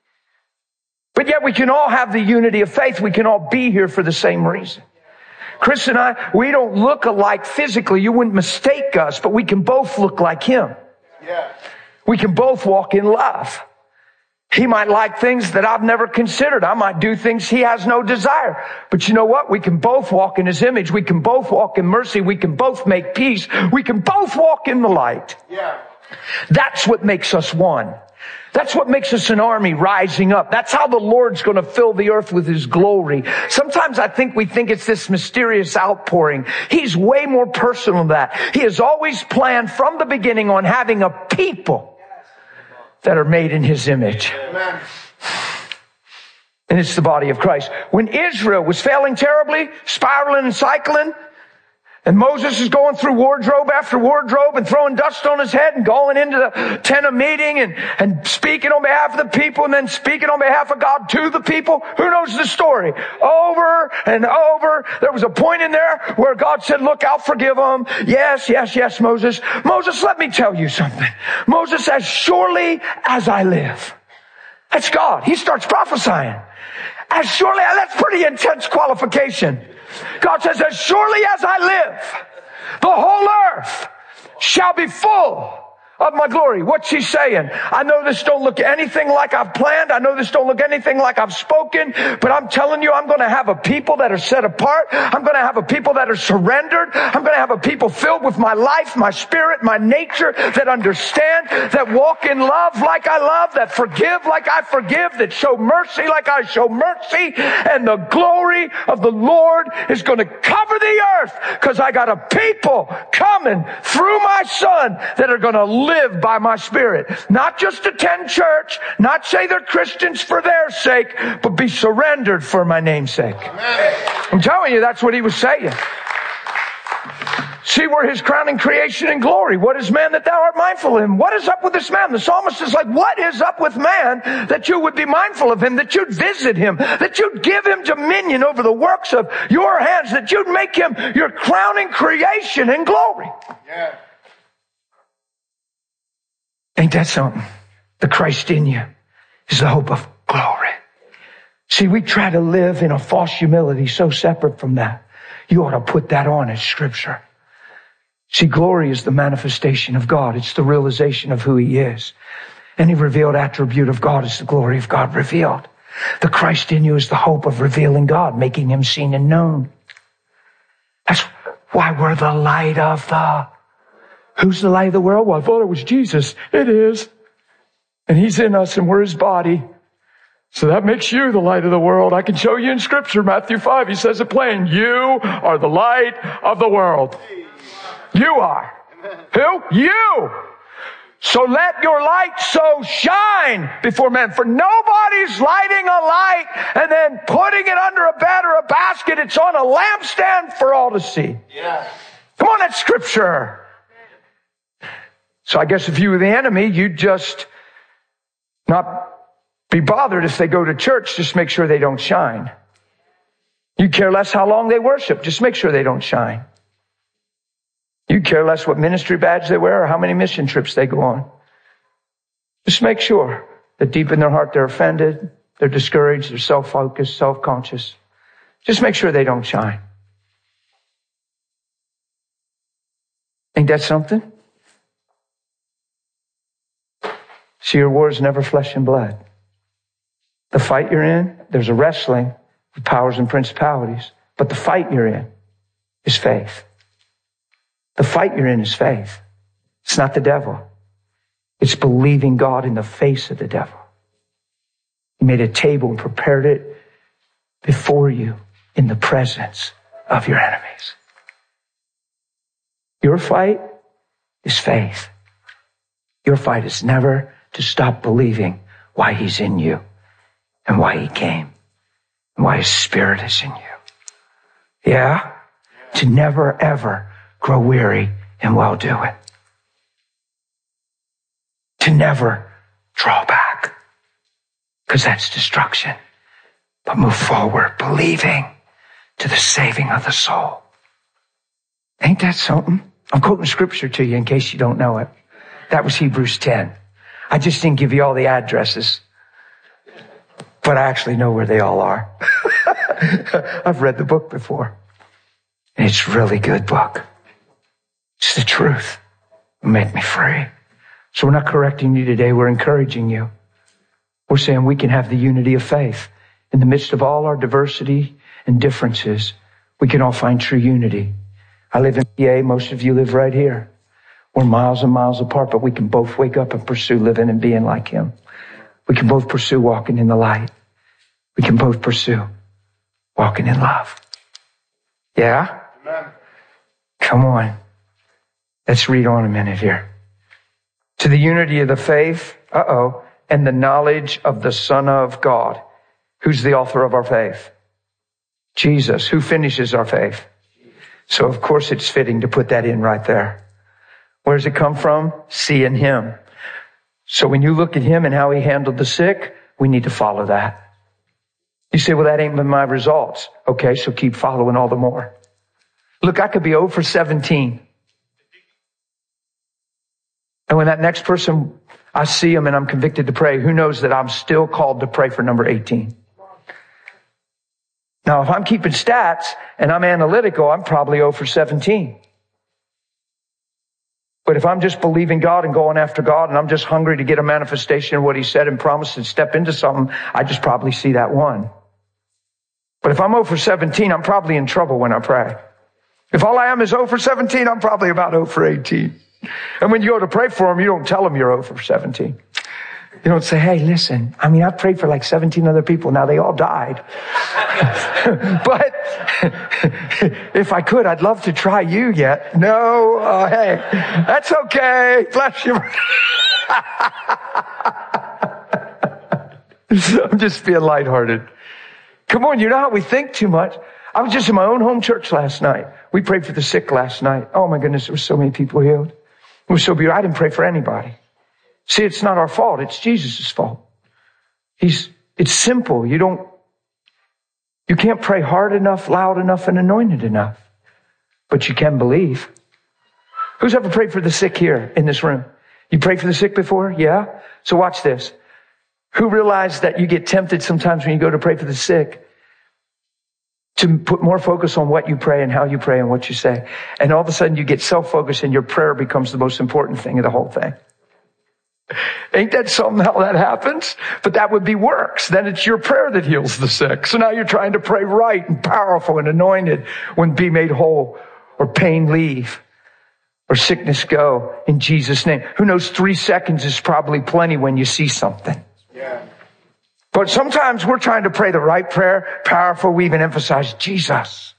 But yet we can all have the unity of faith. We can all be here for the same reason. Chris and I, we don't look alike physically. You wouldn't mistake us, but we can both look like him. Yeah. We can both walk in love. He might like things that I've never considered. I might do things he has no desire. But you know what? We can both walk in his image. We can both walk in mercy. We can both make peace. We can both walk in the light. Yeah. That's what makes us one. That's what makes us an army rising up. That's how the Lord's going to fill the earth with his glory. Sometimes I think we think it's this mysterious outpouring. He's way more personal than that. He has always planned from the beginning on having a people that are made in his image. Amen. And it's the body of Christ. When Israel was failing terribly, spiraling and cycling, and Moses is going through wardrobe after wardrobe and throwing dust on his head and going into the tent of meeting and, and speaking on behalf of the people and then speaking on behalf of God to the people. Who knows the story? Over and over. There was a point in there where God said, look, I'll forgive them. Yes, yes, yes, Moses. Moses, let me tell you something. Moses, as surely as I live. That's God. He starts prophesying. As surely, that's pretty intense qualification. God says, as surely as I live, the whole earth shall be full of my glory. What's he saying? I know this don't look anything like I've planned. I know this don't look anything like I've spoken, but I'm telling you, I'm going to have a people that are set apart. I'm going to have a people that are surrendered. I'm going to have a people filled with my life, my spirit, my nature, that understand, that walk in love like I love, that forgive like I forgive, that show mercy like I show mercy. And the glory of the Lord is going to cover the earth because I got a people coming through my son that are going to live by my spirit. Not just attend church, not say they're Christians for their sake, but be surrendered for my name's sake. Amen. I'm telling you, that's what he was saying. See, we're his crowning creation and glory. What is man that thou art mindful of him? What is up with this man? The psalmist is like, what is up with man that you would be mindful of him, that you'd visit him, that you'd give him dominion over the works of your hands, that you'd make him your crowning creation and glory. Yeah. Ain't that something? The Christ in you is the hope of glory. See, we try to live in a false humility so separate from that. You ought to put that on as scripture. See, glory is the manifestation of God. It's the realization of who he is. Any revealed attribute of God is the glory of God revealed. The Christ in you is the hope of revealing God, making him seen and known. That's why we're the light of the... Who's the light of the world? Well, I thought it was Jesus. It is. And he's in us and we're his body. So that makes you the light of the world. I can show you in scripture, Matthew five, he says it plain. You are the light of the world. You are. Who? You. So let your light so shine before men. For nobody's lighting a light and then putting it under a bed or a basket. It's on a lampstand for all to see. Yeah. Come on, that's scripture. So I guess if you were the enemy, you'd just not be bothered if they go to church. Just make sure they don't shine. You care less how long they worship. Just make sure they don't shine. You care less what ministry badge they wear or how many mission trips they go on. Just make sure that deep in their heart they're offended, they're discouraged, they're self-focused, self-conscious. Just make sure they don't shine. Ain't that something? See, your war is never flesh and blood. The fight you're in, there's a wrestling with powers and principalities. But the fight you're in is faith. The fight you're in is faith. It's not the devil. It's believing God in the face of the devil. He made a table and prepared it before you in the presence of your enemies. Your fight is faith. Your fight is never to stop believing why he's in you and why he came and why his Spirit is in you. Yeah? To never, ever grow weary in well-doing. To never draw back, because that's destruction. But move forward, believing to the saving of the soul. Ain't that something? I'm quoting scripture to you in case you don't know it. That was Hebrews ten. I just didn't give you all the addresses, but I actually know where they all are. I've read the book before. And it's a really good book. It's the truth. It'll make me free. So we're not correcting you today. We're encouraging you. We're saying we can have the unity of faith. In the midst of all our diversity and differences, we can all find true unity. I live in P A. Most of you live right here. We're miles and miles apart, but we can both wake up and pursue living and being like him. We can both pursue walking in the light. We can both pursue walking in love. Yeah? Amen. Come on. Let's read on a minute here. To the unity of the faith, uh-oh, and the knowledge of the Son of God. Who's the author of our faith? Jesus. Who finishes our faith? So of course it's fitting to put that in right there. Where does it come from? Seeing him. So when you look at him and how he handled the sick, we need to follow that. You say, well, that ain't been my results. Okay, so keep following all the more. Look, I could be zero for seventeen. And when that next person, I see him and I'm convicted to pray, who knows that I'm still called to pray for number eighteen? Now, if I'm keeping stats and I'm analytical, I'm probably zero for seventeen. But if I'm just believing God and going after God and I'm just hungry to get a manifestation of what he said and promised and step into something, I just probably see that one. But if I'm zero for seventeen, I'm probably in trouble when I pray. If all I am is zero for seventeen, I'm probably about zero for eighteen. And when you go to pray for them, you don't tell them you're zero for seventeen. You don't say, hey, listen, I mean, I prayed for like seventeen other people. Now they all died. But if I could, I'd love to try you yet. No, uh, hey, that's okay. Bless you. I'm just being lighthearted. Come on, you know how we think too much. I was just in my own home church last night. We prayed for the sick last night. Oh my goodness, there were so many people healed. It was so beautiful. I didn't pray for anybody. See, it's not our fault. It's Jesus' fault. He's, it's simple. You don't, you can't pray hard enough, loud enough, and anointed enough. But you can believe. Who's ever prayed for the sick here in this room? You prayed for the sick before? Yeah? So watch this. Who realized that you get tempted sometimes when you go to pray for the sick to put more focus on what you pray and how you pray and what you say. And all of a sudden you get self-focused and your prayer becomes the most important thing of the whole thing. Ain't that something how that happens? But that would be works. Then it's your prayer that heals the sick. So now you're trying to pray right and powerful and anointed when be made whole or pain leave or sickness go in Jesus' name. Who knows, three seconds is probably plenty when you see something. Yeah. But sometimes we're trying to pray the right prayer, powerful. We even emphasize Jesus.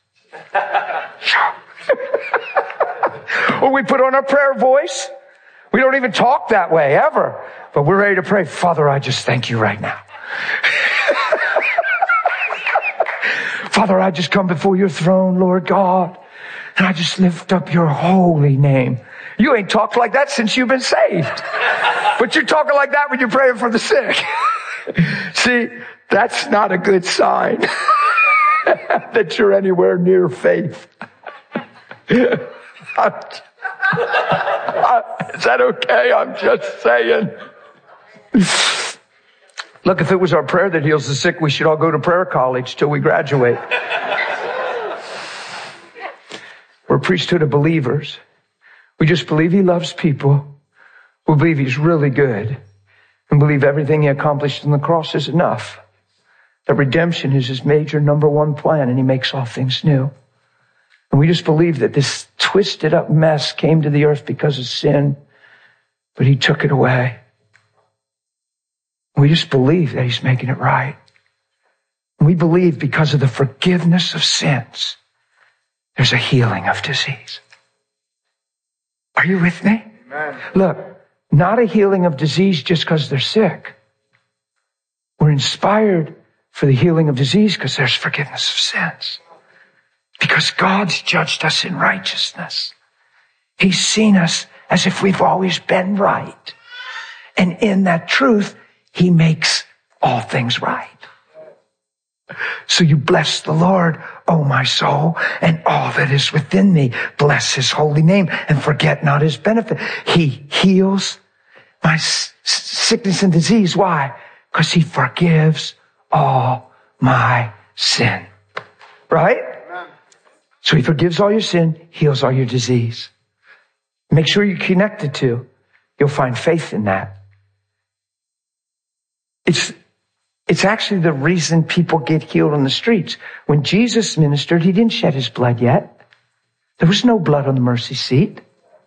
Or we put on our prayer voice. We don't even talk that way ever, but we're ready to pray. Father, I just thank you right now. Father, I just come before your throne, Lord God, and I just lift up your holy name. You ain't talked like that since you've been saved, but you're talking like that when you're praying for the sick. See, that's not a good sign that you're anywhere near faith. Is that okay? I'm just saying. Look, if it was our prayer that heals the sick, we should all go to prayer college till we graduate. We're a priesthood of believers. We just believe he loves people. We believe he's really good. And believe everything he accomplished on the cross is enough. That redemption is his major number one plan, and he makes all things new. And we just believe that this twisted up mess came to the earth because of sin, but he took it away. We just believe that he's making it right. And we believe because of the forgiveness of sins, there's a healing of disease. Are you with me? Amen. Look, Not a healing of disease just because they're sick. We're inspired for the healing of disease because there's forgiveness of sins. Because God's judged us in righteousness. He's seen us as if we've always been right. And in that truth, he makes all things right. So you bless the Lord, O my soul, and all that is within me. Bless his holy name and forget not his benefit. He heals my s- sickness and disease. Why? Because he forgives all my sin. Right? So he forgives all your sin, heals all your disease. Make sure you're connected to. You'll find faith in that. It's It's actually the reason people get healed on the streets. When Jesus ministered, he didn't shed his blood yet. There was no blood on the mercy seat.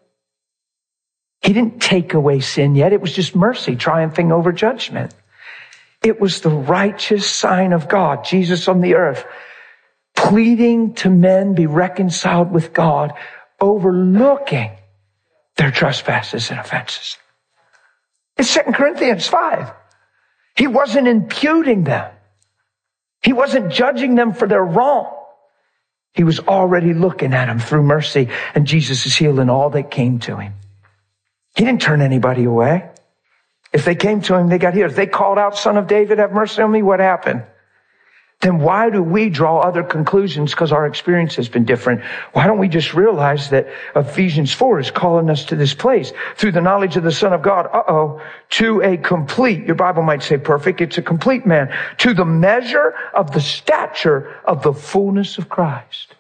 He didn't take away sin yet. It was just mercy triumphing over judgment. It was the righteous sign of God, Jesus on the earth, pleading to men be reconciled with God, overlooking their trespasses and offenses. It's Second Corinthians five. He wasn't imputing them. He wasn't judging them for their wrong. He was already looking at them through mercy, and Jesus is healing all that came to him. He didn't turn anybody away. If they came to him, they got healed. If they called out, Son of David, have mercy on me, what happened? Then why do we draw other conclusions because our experience has been different? Why don't we just realize that Ephesians four is calling us to this place through the knowledge of the Son of God, uh-oh, to a complete, your Bible might say perfect, it's a complete man, to the measure of the stature of the fullness of Christ.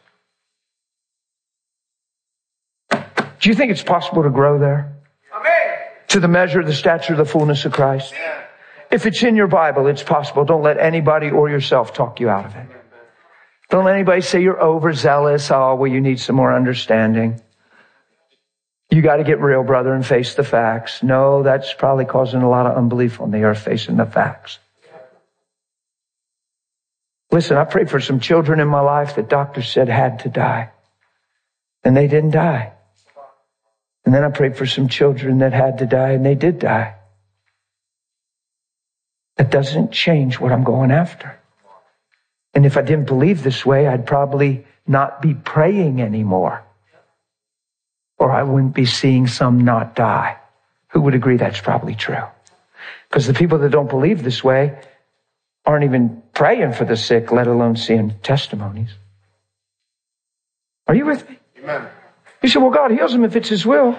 Do you think it's possible to grow there? Amen. To the measure of the stature of the fullness of Christ? Yeah. If it's in your Bible, it's possible. Don't let anybody or yourself talk you out of it. Don't let anybody say you're overzealous. Oh, well, you need some more understanding. You got to get real, brother, and face the facts. No, that's probably causing a lot of unbelief on the earth, facing the facts. Listen, I prayed for some children in my life that doctors said had to die. And they didn't die. And then I prayed for some children that had to die, and they did die. That doesn't change what I'm going after. And if I didn't believe this way, I'd probably not be praying anymore. Or I wouldn't be seeing some not die. Who would agree that's probably true? Because the people that don't believe this way aren't even praying for the sick, let alone seeing testimonies. Are you with me? Amen. You say, well, God heals them if it's his will.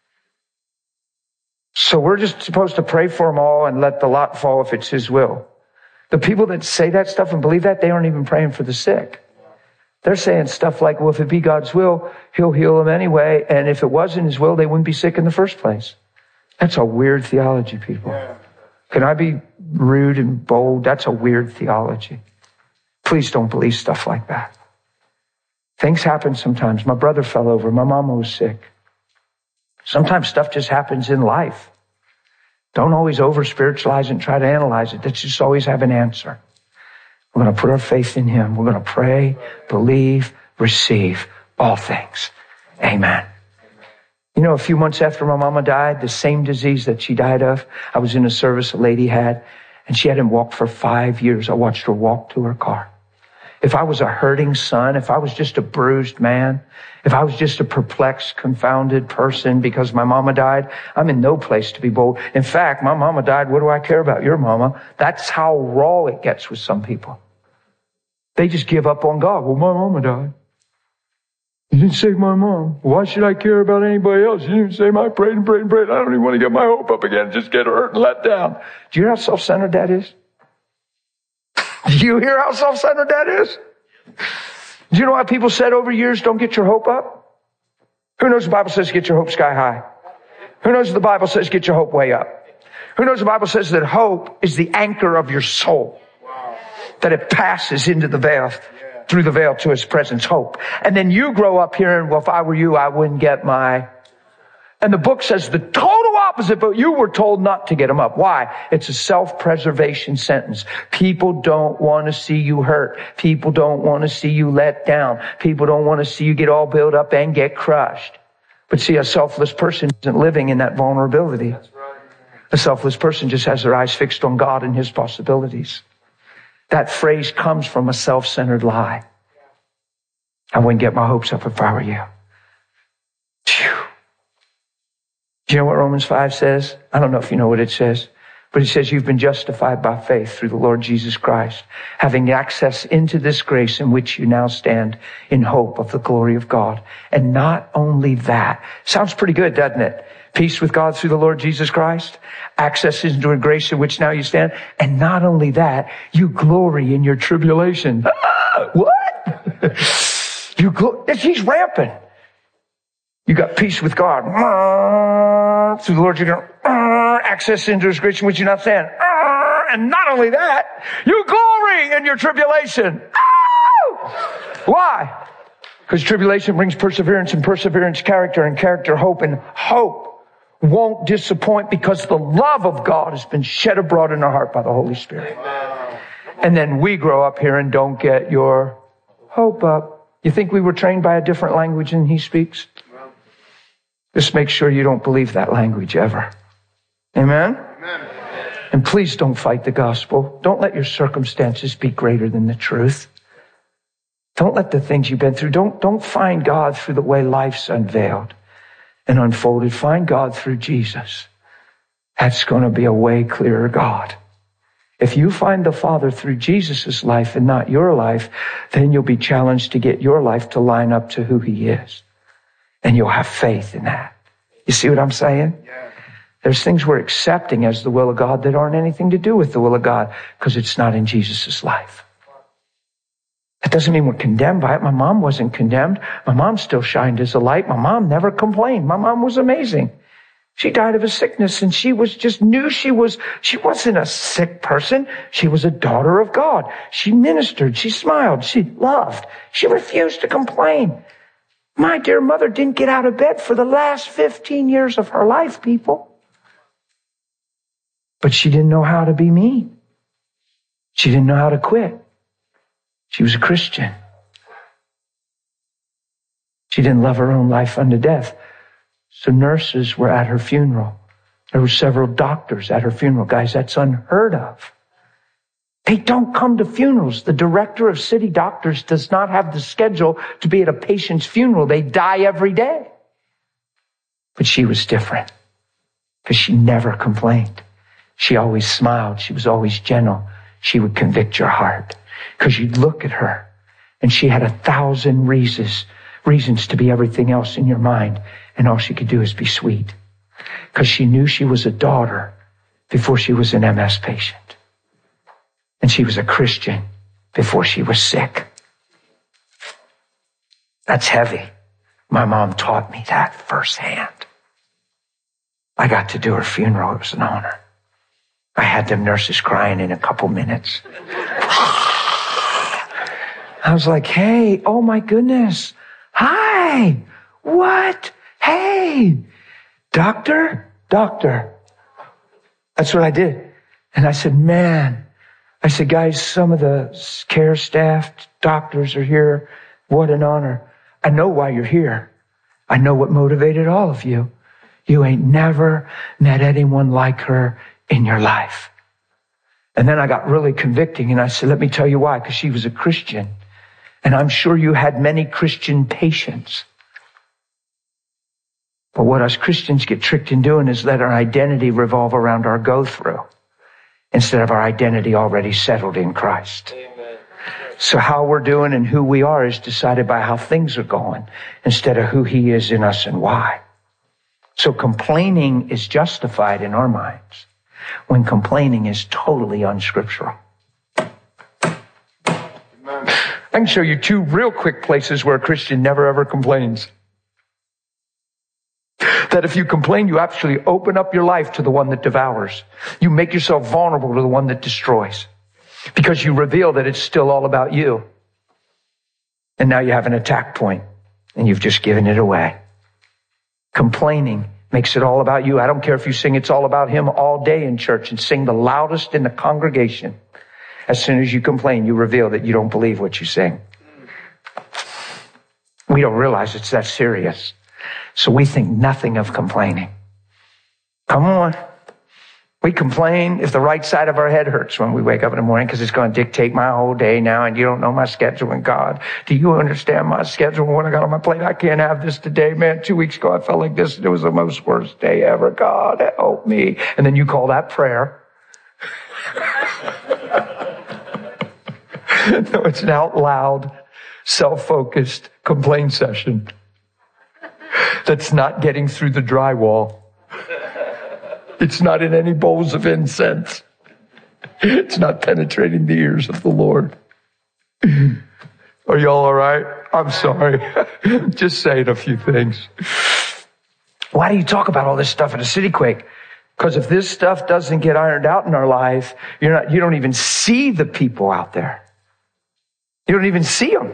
So we're just supposed to pray for them all and let the lot fall if it's his will. The people that say that stuff and believe that, they aren't even praying for the sick. They're saying stuff like, well, if it be God's will, he'll heal them anyway. And if it wasn't his will, they wouldn't be sick in the first place. That's a weird theology, people. Can I be rude and bold? That's a weird theology. Please don't believe stuff like that. Things happen sometimes. My brother fell over. My mama was sick. Sometimes stuff just happens in life. Don't always over-spiritualize it and try to analyze it. Let's just always have an answer. We're going to put our faith in him. We're going to pray, believe, receive all things. Amen. You know, a few months after my mama died, the same disease that she died of, I was in a service a lady had, and she hadn't walked for five years. I watched her walk to her car. If I was a hurting son, if I was just a bruised man, if I was just a perplexed, confounded person because my mama died, I'm in no place to be bold. In fact, my mama died. What do I care about your mama? That's how raw it gets with some people. They just give up on God. Well, my mama died. You didn't save my mom. Why should I care about anybody else? You didn't save my prayed and prayed and prayed. I don't even want to get my hope up again. Just get hurt and let down. Do you hear how self-centered that is? Do you hear how self-centered that is? Do you know why people said over years, don't get your hope up? Who knows the Bible says get your hope sky high? Who knows the Bible says get your hope way up? Who knows the Bible says that hope is the anchor of your soul? That it passes into the veil, through the veil to his presence, hope. And then you grow up hearing, well, if I were you, I wouldn't get my... And the book says the total opposite, but you were told not to get them up. Why? It's a self-preservation sentence. People don't want to see you hurt. People don't want to see you let down. People don't want to see you get all built up and get crushed. But see, a selfless person isn't living in that vulnerability. A selfless person just has their eyes fixed on God and his possibilities. That phrase comes from a self-centered lie. I wouldn't get my hopes up if I were you. Phew. Do you know what Romans five says? I don't know if you know what it says, but it says you've been justified by faith through the Lord Jesus Christ, having access into this grace in which you now stand in hope of the glory of God. And not only that, sounds pretty good, doesn't it? Peace with God through the Lord Jesus Christ, access into a grace in which now you stand. And not only that, you glory in your tribulation. Ah, what? you glo- He's rampant. You got peace with God. Ah, through the Lord, you got ah, access into his grace in which you now stand. Ah, and not only that, you glory in your tribulation. Ah! Why? Because tribulation brings perseverance, and perseverance, character, and character, hope, and hope won't disappoint because the love of God has been shed abroad in our heart by the Holy Spirit. Amen. And then we grow up here and don't get your hope up. You think we were trained by a different language than he speaks? Just make sure you don't believe that language ever. Amen? Amen. And please don't fight the gospel. Don't let your circumstances be greater than the truth. Don't let the things you've been through, don't, don't find God through the way life's unveiled and unfolded. Find God through Jesus. That's going to be a way clearer God. If you find the Father through Jesus' life and not your life, then you'll be challenged to get your life to line up to who he is. And you'll have faith in that. You see what I'm saying? Yeah. There's things we're accepting as the will of God that aren't anything to do with the will of God because it's not in Jesus' life. That doesn't mean we're condemned by it. My mom wasn't condemned. My mom still shined as a light. My mom never complained. My mom was amazing. She died of a sickness and she was just knew she was, she wasn't a sick person. She was a daughter of God. She ministered. She smiled. She loved. She refused to complain. My dear mother didn't get out of bed for the last fifteen years of her life, people. But she didn't know how to be mean. She didn't know how to quit. She was a Christian. She didn't love her own life unto death. So nurses were at her funeral. There were several doctors at her funeral. Guys, that's unheard of. They don't come to funerals. The director of city doctors does not have the schedule to be at a patient's funeral. They die every day. But she was different because she never complained. She always smiled. She was always gentle. She would convict your heart because you'd look at her and she had a thousand reasons, reasons to be everything else in your mind. And all she could do is be sweet because she knew she was a daughter before she was an M S patient. And she was a Christian before she was sick. That's heavy. My mom taught me that firsthand. I got to do her funeral. It was an honor. I had them nurses crying in a couple minutes. I was like, hey, oh my goodness. Hi. What? Hey. Doctor? Doctor. That's what I did. And I said, man. I said, guys, some of the care staff, doctors are here. What an honor. I know why you're here. I know what motivated all of you. You ain't never met anyone like her in your life. And then I got really convicting and I said, let me tell you why, because she was a Christian. And I'm sure you had many Christian patients. But what us Christians get tricked in doing is let our identity revolve around our go-through, instead of our identity already settled in Christ. Amen. So how we're doing and who we are is decided by how things are going instead of who he is in us and why. So complaining is justified in our minds when complaining is totally unscriptural. Amen. I can show you two real quick places where a Christian never ever complains. That if you complain, you actually open up your life to the one that devours. You make yourself vulnerable to the one that destroys. Because you reveal that it's still all about you. And now you have an attack point, and you've just given it away. Complaining makes it all about you. I don't care if you sing It's All About Him all day in church and sing the loudest in the congregation. As soon as you complain, you reveal that you don't believe what you sing. We don't realize it's that serious. So we think nothing of complaining. Come on. We complain if the right side of our head hurts when we wake up in the morning because it's going to dictate my whole day now, and you don't know my schedule. And God, do you understand my schedule? When I got on my plate, I can't have this today, man. Two weeks ago, I felt like this. It was the most worst day ever. God, help me. And then you call that prayer. No, it's an out loud, self-focused complaint session that's not getting through the drywall. It's not in any bowls of incense. It's not penetrating the ears of the Lord. Are y'all all right? I'm sorry. Just saying a few things. Why do you talk about all this stuff at a City Quake? Because if this stuff doesn't get ironed out in our life, you're not, you don't even see the people out there. You don't even see them.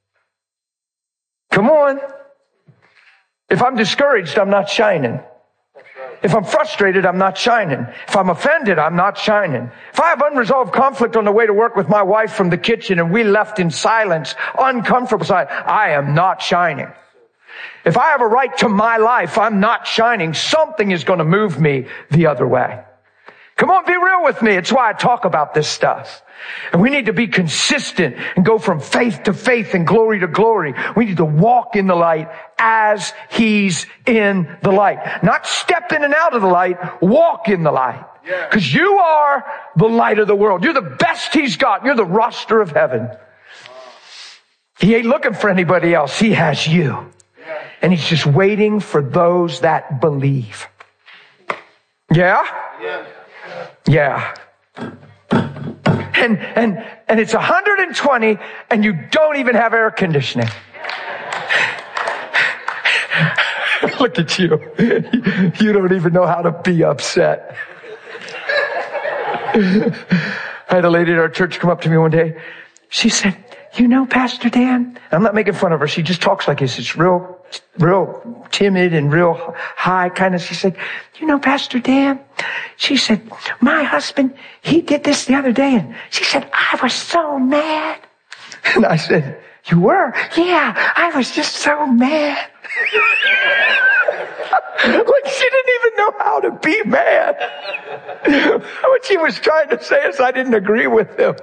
Come on. If I'm discouraged, I'm not shining. If I'm frustrated, I'm not shining. If I'm offended, I'm not shining. If I have unresolved conflict on the way to work with my wife from the kitchen and we left in silence, uncomfortable silence, I am not shining. If I have a right to my life, I'm not shining. Something is going to move me the other way. Come on, be real with me. It's why I talk about this stuff. And we need to be consistent and go from faith to faith and glory to glory. We need to walk in the light as He's in the light. Not step in and out of the light, walk in the light. Because you are the light of the world. You're the best He's got. You're the roster of heaven. He ain't looking for anybody else. He has you. And He's just waiting for those that believe. Yeah? Yeah. And, and, and it's one hundred twenty and you don't even have air conditioning. Look at you. You don't even know how to be upset. I had a lady at our church come up to me one day. She said, you know, Pastor Dan, I'm not making fun of her. She just talks like this. It's real, real timid and real high kind of. She said, you know, Pastor Dan, she said, my husband, he did this the other day. And she said, I was so mad. And I said, you were? Yeah, I was just so mad. Like she didn't even know how to be mad. What she was trying to say is I didn't agree with him.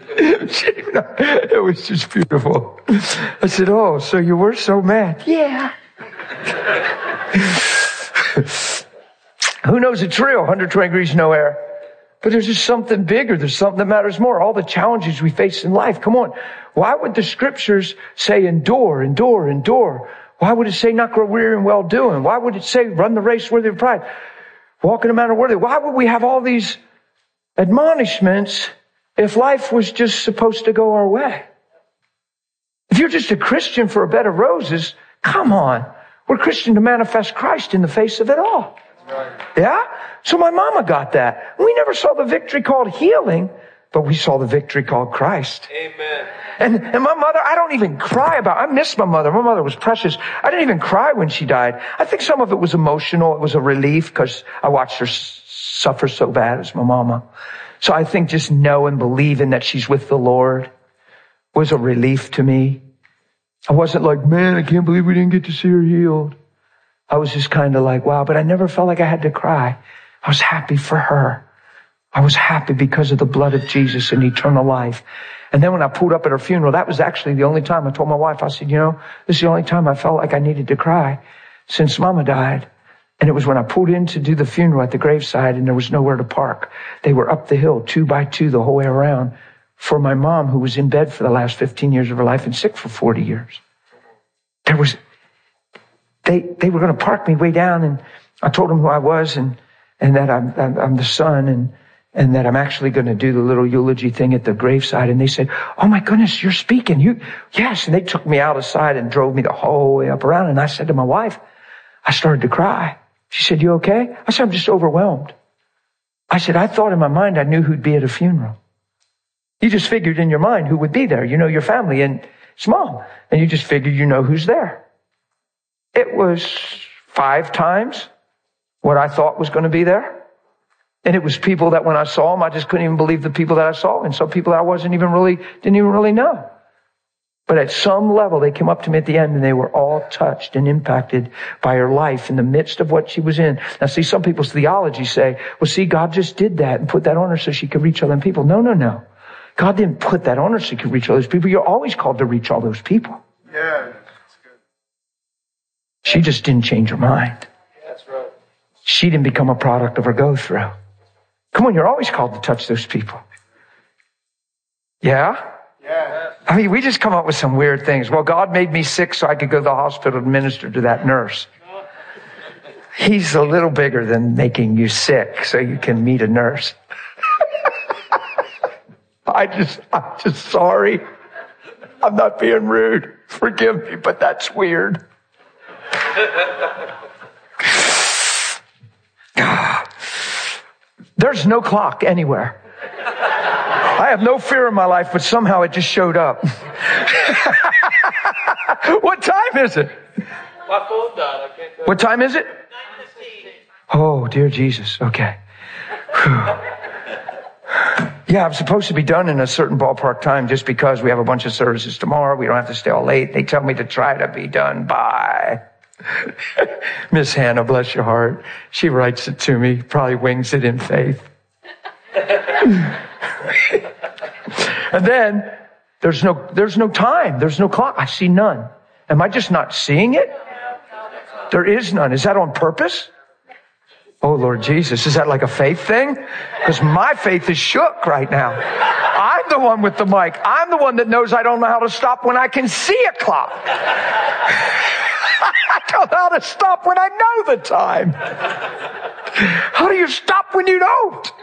It was just beautiful. I said, oh, so you were so mad? Yeah. Who knows it's real? one hundred twenty degrees, no air. But there's just something bigger. There's something that matters more. All the challenges we face in life. Come on. Why would the scriptures say endure, endure, endure? Why would it say not grow weary in well doing? Why would it say run the race worthy of pride? Walk in a manner worthy. Why would we have all these admonishments if life was just supposed to go our way? If you're just a Christian for a bed of roses, come on. We're Christian to manifest Christ in the face of it all. Right. Yeah? So my mama got that. We never saw the victory called healing, but we saw the victory called Christ. Amen. And, and my mother, I don't even cry about, I miss my mother. My mother was precious. I didn't even cry when she died. I think some of it was emotional. It was a relief because I watched her s- suffer so bad as my mama. So I think just knowing, believing that she's with the Lord was a relief to me. I wasn't like, man, I can't believe we didn't get to see her healed. I was just kind of like, wow, but I never felt like I had to cry. I was happy for her. I was happy because of the blood of Jesus and eternal life. And then when I pulled up at her funeral, that was actually the only time I told my wife, I said, you know, this is the only time I felt like I needed to cry since Mama died. And it was when I pulled in to do the funeral at the graveside and there was nowhere to park. They were up the hill, two by two, the whole way around for my mom who was in bed for the last fifteen years of her life and sick for forty years. There was, they, they were going to park me way down and I told them who I was and, and that I'm, I'm, I'm the son and, and that I'm actually going to do the little eulogy thing at the graveside. And they said, oh my goodness, you're speaking. You, yes. And they took me out aside and drove me the whole way up around. And I said to my wife, I started to cry. She said, you okay? I said, I'm just overwhelmed. I said, I thought in my mind I knew who'd be at a funeral. You just figured in your mind who would be there. You know your family and it's mom. And you just figured you know who's there. It was five times what I thought was going to be there. And it was people that when I saw them, I just couldn't even believe the people that I saw. And some people that I wasn't even really, didn't even really know. But at some level, they came up to me at the end and they were all touched and impacted by her life in the midst of what she was in. Now, see, some people's theology say, well, see, God just did that and put that on her so she could reach all them people. No, no, no. God didn't put that on her so she could reach all those people. You're always called to reach all those people. Yeah, that's good. She just didn't change her mind. That's right. She didn't become a product of her go-through. Come on, you're always called to touch those people. Yeah? Yeah. I mean, we just come up with some weird things. Well, God made me sick so I could go to the hospital and minister to that nurse. He's a little bigger than making you sick so you can meet a nurse. I just, I'm just sorry. I'm not being rude. Forgive me, but that's weird. There's no clock anywhere. I have no fear in my life, but somehow it just showed up. What time is it? My phone died. I can't tell. What time is it? Oh, dear Jesus. Okay. Whew. Yeah, I'm supposed to be done in a certain ballpark time just because we have a bunch of services tomorrow. We don't have to stay all late. They tell me to try to be done by... Miss Hannah, bless your heart. She writes it to me, probably wings it in faith. And then there's no, there's no time. There's no clock. I see none. Am I just not seeing it? There is none. Is that on purpose? Oh, Lord Jesus, is that like a faith thing? Because my faith is shook right now. I'm the one with the mic. I'm the one that knows I don't know how to stop when I can see a clock. I don't know how to stop when I know the time. How do you stop when you don't?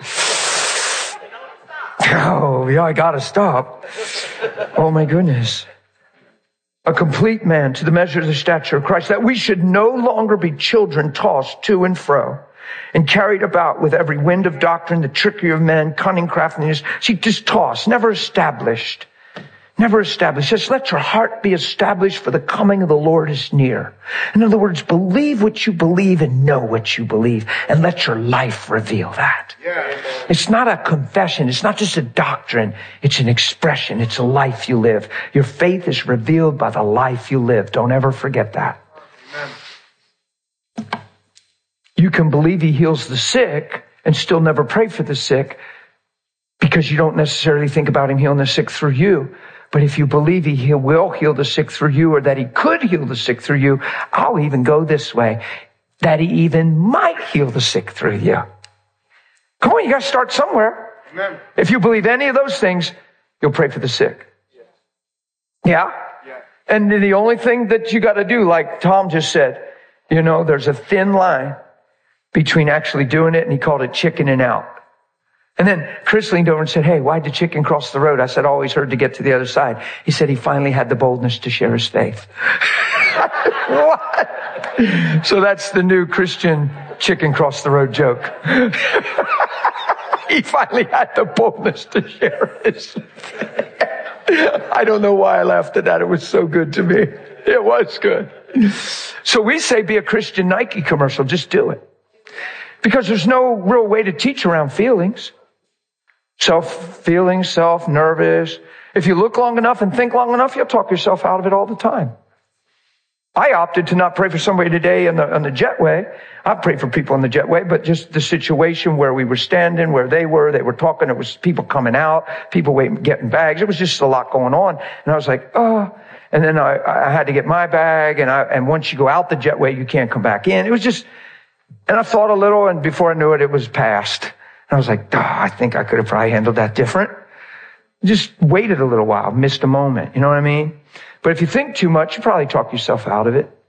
Oh, yeah, I gotta stop. Oh, my goodness. A complete man to the measure of the stature of Christ, that we should no longer be children tossed to and fro and carried about with every wind of doctrine, the trickery of men, cunning craftiness. See, just tossed, never established. Never established. Just let your heart be established, for the coming of the Lord is near. In other words, believe what you believe and know what you believe, and let your life reveal that. Yeah. It's not a confession. It's not just a doctrine. It's an expression. It's a life you live. Your faith is revealed by the life you live. Don't ever forget that. Amen. You can believe he heals the sick and still never pray for the sick because you don't necessarily think about him healing the sick through you. But if you believe he, he will heal the sick through you, or that he could heal the sick through you, I'll even go this way, that he even might heal the sick through you. Come on, you got to start somewhere. Amen. If you believe any of those things, you'll pray for the sick. Yeah? Yeah. And the only thing that you got to do, like Tom just said, you know, there's a thin line between actually doing it, and he called it chickening out. And then Chris leaned over and said, hey, why'd the chicken cross the road? I said, always heard to get to the other side. He said he finally had the boldness to share his faith. What? So that's the new Christian chicken cross the road joke. He finally had the boldness to share his faith. I don't know why I laughed at that. It was so good to me. It was good. So we say be a Christian Nike commercial. Just do it. Because there's no real way to teach around feelings. Self feelings, self nervous. If you look long enough and think long enough, you'll talk yourself out of it all the time. I opted to not pray for somebody today on the, on the jetway. I prayed for people on the jetway, but just the situation where we were standing, where they were, they were talking. It was people coming out, people waiting, getting bags. It was just a lot going on. And I was like, oh, and then I, I had to get my bag. And I, and once you go out the jetway, you can't come back in. It was just, and I thought a little, and before I knew it, it was past. And I was like, oh, I think I could have probably handled that different. Just waited a little while, missed a moment. You know what I mean? But if you think too much, you probably talk yourself out of it.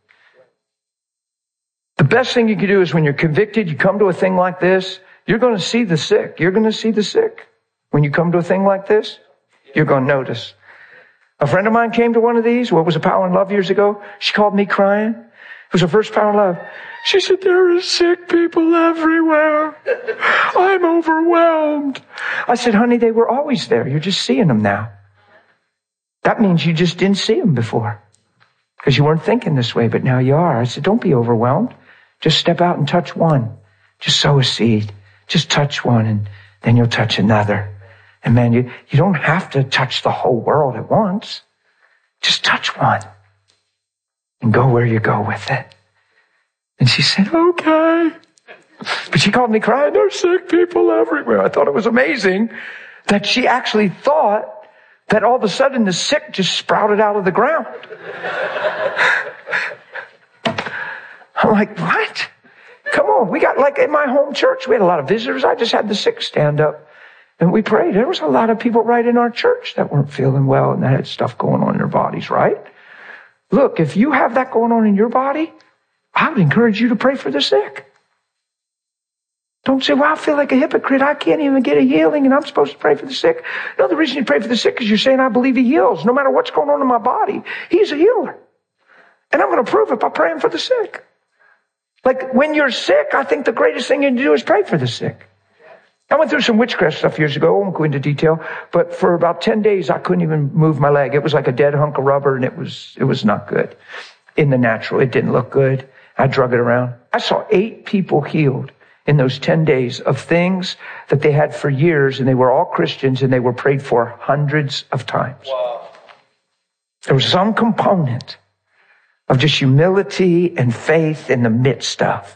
The best thing you can do is when you're convicted, you come to a thing like this, you're going to see the sick. You're going to see the sick. When you come to a thing like this, you're going to notice. A friend of mine came to one of these. What was a Power and Love years ago? She called me crying. It was her first Power and Love. She said, there are sick people everywhere. I'm overwhelmed. I said, honey, they were always there. You're just seeing them now. That means you just didn't see them before because you weren't thinking this way, but now you are. I said, don't be overwhelmed. Just step out and touch one. Just sow a seed. Just touch one, and then you'll touch another. And man, you, you don't have to touch the whole world at once. Just touch one and go where you go with it. And she said, okay. But she called me crying, there's sick people everywhere. I thought it was amazing that she actually thought that all of a sudden the sick just sprouted out of the ground. I'm like, what? Come on. We got, like in my home church, we had a lot of visitors. I just had the sick stand up and we prayed. There was a lot of people right in our church that weren't feeling well and that had stuff going on in their bodies, right? Look, if you have that going on in your body, I would encourage you to pray for the sick. Don't say, well, I feel like a hypocrite. I can't even get a healing and I'm supposed to pray for the sick. No, the reason you pray for the sick is you're saying, I believe he heals. No matter what's going on in my body, he's a healer. And I'm going to prove it by praying for the sick. Like when you're sick, I think the greatest thing you can do is pray for the sick. I went through some witchcraft stuff years ago. I won't go into detail, but for about ten days, I couldn't even move my leg. It was like a dead hunk of rubber and it was, it was not good. In the natural, it didn't look good. I drug it around. I saw eight people healed in those ten days of things that they had for years, and they were all Christians and they were prayed for hundreds of times. Wow. There was some component of just humility and faith in the midst of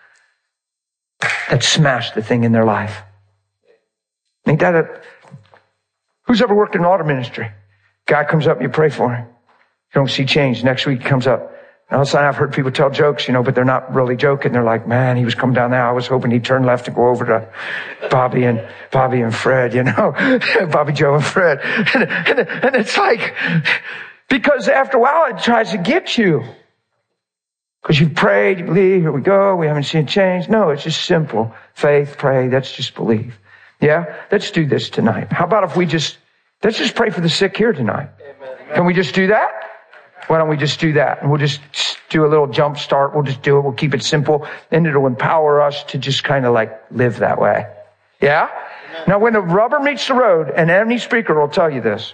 that smashed the thing in their life. Ain't that a, who's ever worked in auto ministry? Guy comes up and you pray for him. You don't see change. Next week he comes up. And all of a sudden I've heard people tell jokes, you know, but they're not really joking. They're like, man, he was coming down there. I was hoping he'd turn left and go over to Bobby and Bobby and Fred, you know, Bobby, Joe and Fred. And, and, and it's like, because after a while it tries to get you. Because you've prayed, you believe, here we go, we haven't seen change. No, it's just simple. Faith, pray, that's just believe. Yeah? Let's do this tonight. How about if we just, let's just pray for the sick here tonight. Amen. Can we just do that? Why don't we just do that? And we'll just do a little jump start. We'll just do it. We'll keep it simple. And it'll empower us to just kind of like live that way. Yeah? Amen. Now when the rubber meets the road, and any speaker will tell you this,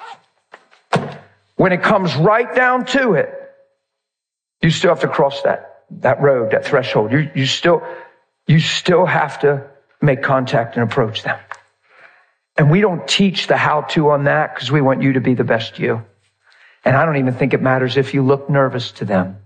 when it comes right down to it, you still have to cross that, that road, that threshold. You, you still, you still have to make contact and approach them. And we don't teach the how-to on that because we want you to be the best you. And I don't even think it matters if you look nervous to them.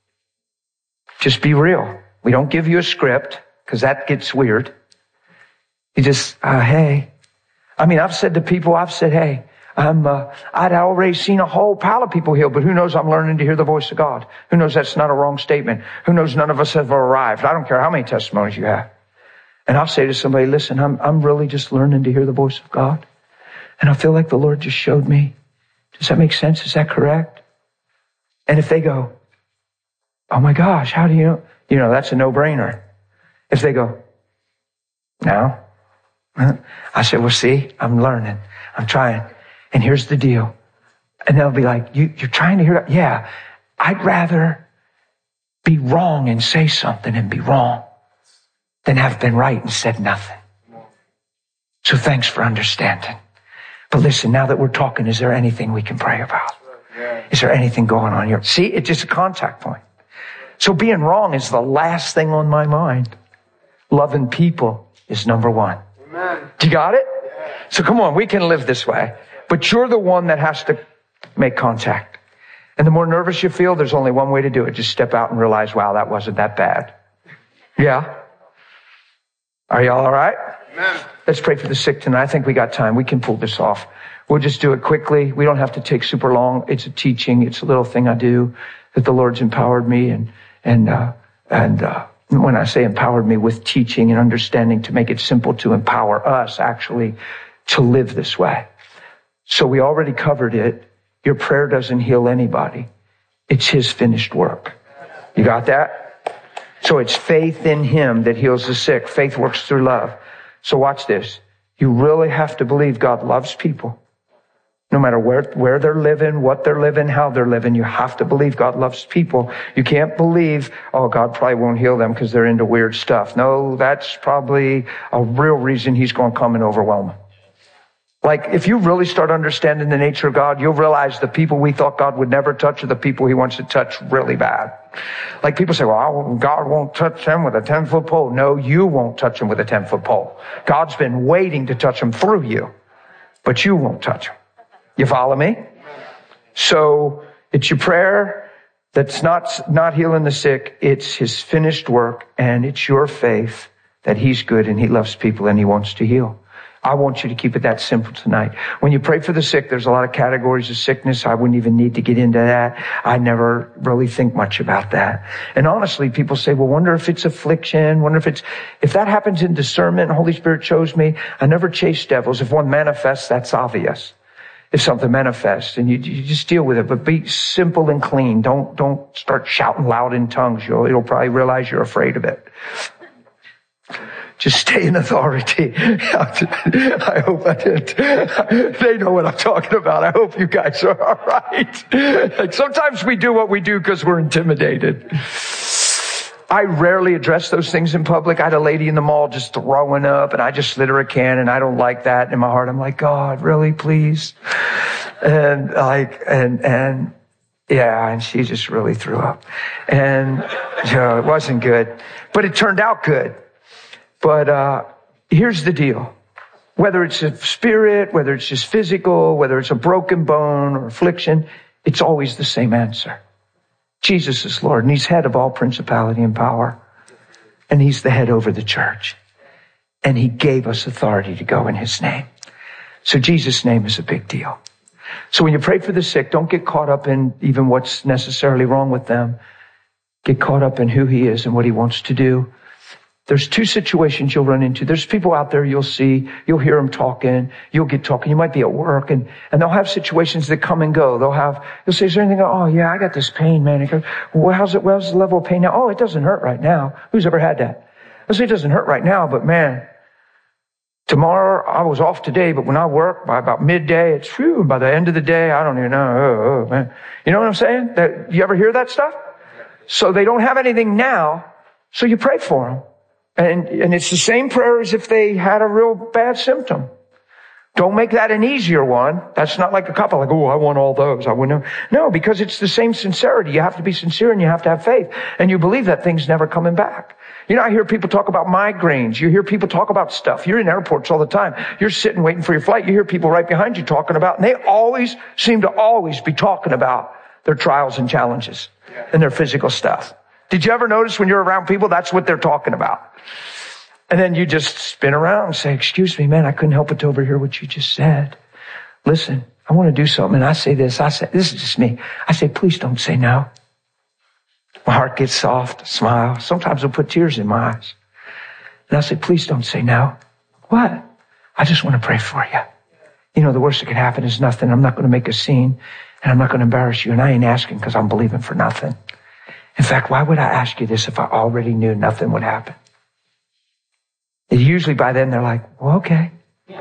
Just be real. We don't give you a script because that gets weird. You just, uh, hey. I mean, I've said to people, I've said, hey, I'm, uh, I'd already seen a whole pile of people healed, but who knows I'm learning to hear the voice of God. Who knows that's not a wrong statement. Who knows none of us have arrived. I don't care how many testimonies you have. And I'll say to somebody, listen, I'm, I'm really just learning to hear the voice of God. And I feel like the Lord just showed me. Does that make sense? Is that correct? And if they go, oh my gosh, how do you know? You know, that's a no-brainer. If they go, no. I said, well, see, I'm learning. I'm trying. And here's the deal. And they'll be like, you, you're trying to hear that? Yeah. I'd rather be wrong and say something and be wrong than have been right and said nothing. So thanks for understanding. But listen, now that we're talking, is there anything we can pray about? Is there anything going on here? See, it's just a contact point. So being wrong is the last thing on my mind. Loving people is number one. Amen. You got it? So come on, we can live this way. But you're the one that has to make contact. And the more nervous you feel, there's only one way to do it. Just step out and realize, wow, that wasn't that bad. Yeah? Are y'all all right? Amen. Let's pray for the sick tonight. I think we got time. We can pull this off. We'll just do it quickly. We don't have to take super long. It's a teaching. It's a little thing I do that the Lord's empowered me. And, and, uh, and, uh, when I say empowered me with teaching and understanding to make it simple to empower us actually to live this way. So we already covered it. Your prayer doesn't heal anybody. It's his finished work. You got that? So it's faith in him that heals the sick. Faith works through love. So watch this. You really have to believe God loves people. No matter where, where they're living, what they're living, how they're living, you have to believe God loves people. You can't believe, oh, God probably won't heal them because they're into weird stuff. No, that's probably a real reason he's going to come and overwhelm them. Like, if you really start understanding the nature of God, you'll realize the people we thought God would never touch are the people he wants to touch really bad. Like people say, well, God won't touch them with a ten-foot pole. No, you won't touch them with a ten-foot pole. God's been waiting to touch them through you, but you won't touch them. You follow me? So it's your prayer that's not, not healing the sick. It's his finished work, and it's your faith that he's good and he loves people and he wants to heal. I want you to keep it that simple tonight. When you pray for the sick, there's a lot of categories of sickness. I wouldn't even need to get into that. I never really think much about that. And honestly, people say, well, wonder if it's affliction, wonder if it's, if that happens in discernment, Holy Spirit shows me. I never chase devils. If one manifests, that's obvious. If something manifests, and you, you just deal with it, but be simple and clean. Don't, don't start shouting loud in tongues. You'll, you'll probably realize you're afraid of it. Just stay in authority. I hope I did. They know what I'm talking about. I hope you guys are all right. Like sometimes we do what we do because we're intimidated. I rarely address those things in public. I had a lady in the mall just throwing up, and I just slid her a can, and I don't like that. In my heart, I'm like, God, really, please? And like, and, and, yeah, and she just really threw up. And, you know, it wasn't good. But it turned out good. But uh here's the deal. Whether it's a spirit, whether it's just physical, whether it's a broken bone or affliction, it's always the same answer. Jesus is Lord, and he's head of all principality and power. And he's the head over the church. And he gave us authority to go in his name. So Jesus' name is a big deal. So when you pray for the sick, don't get caught up in even what's necessarily wrong with them. Get caught up in who he is and what he wants to do. There's two situations you'll run into. There's people out there you'll see, you'll hear them talking, you'll get talking, you might be at work, and, and they'll have situations that come and go. They'll have, you'll say, is there anything? Oh yeah, I got this pain, man. It goes, well, how's it, what's the level of pain now? Oh, it doesn't hurt right now. Who's ever had that? I say it doesn't hurt right now, but man, tomorrow, I was off today, but when I work by about midday, it's phew, by the end of the day, I don't even know. Oh, oh man. You know what I'm saying? That, you ever hear that stuff? So they don't have anything now, so you pray for them. And, and it's the same prayer as if they had a real bad symptom. Don't make that an easier one. That's not like a couple, like, oh, I want all those. I wouldn't. No, because it's the same sincerity. You have to be sincere and you have to have faith. And you believe that thing's never coming back. You know, I hear people talk about migraines. You hear people talk about stuff. You're in airports all the time. You're sitting waiting for your flight. You hear people right behind you talking about, and they always seem to always be talking about their trials and challenges and their physical stuff. Did you ever notice when you're around people, that's what they're talking about? And then you just spin around and say, excuse me, man, I couldn't help but to overhear what you just said. Listen, I want to do something. And I say this, I say, this is just me. I say, please don't say no. My heart gets soft, I smile. Sometimes I'll put tears in my eyes. And I say, please don't say no. What? I just want to pray for you. You know, the worst that could happen is nothing. I'm not going to make a scene, and I'm not going to embarrass you. And I ain't asking because I'm believing for nothing. In fact, why would I ask you this if I already knew nothing would happen? And usually by then they're like, well, okay.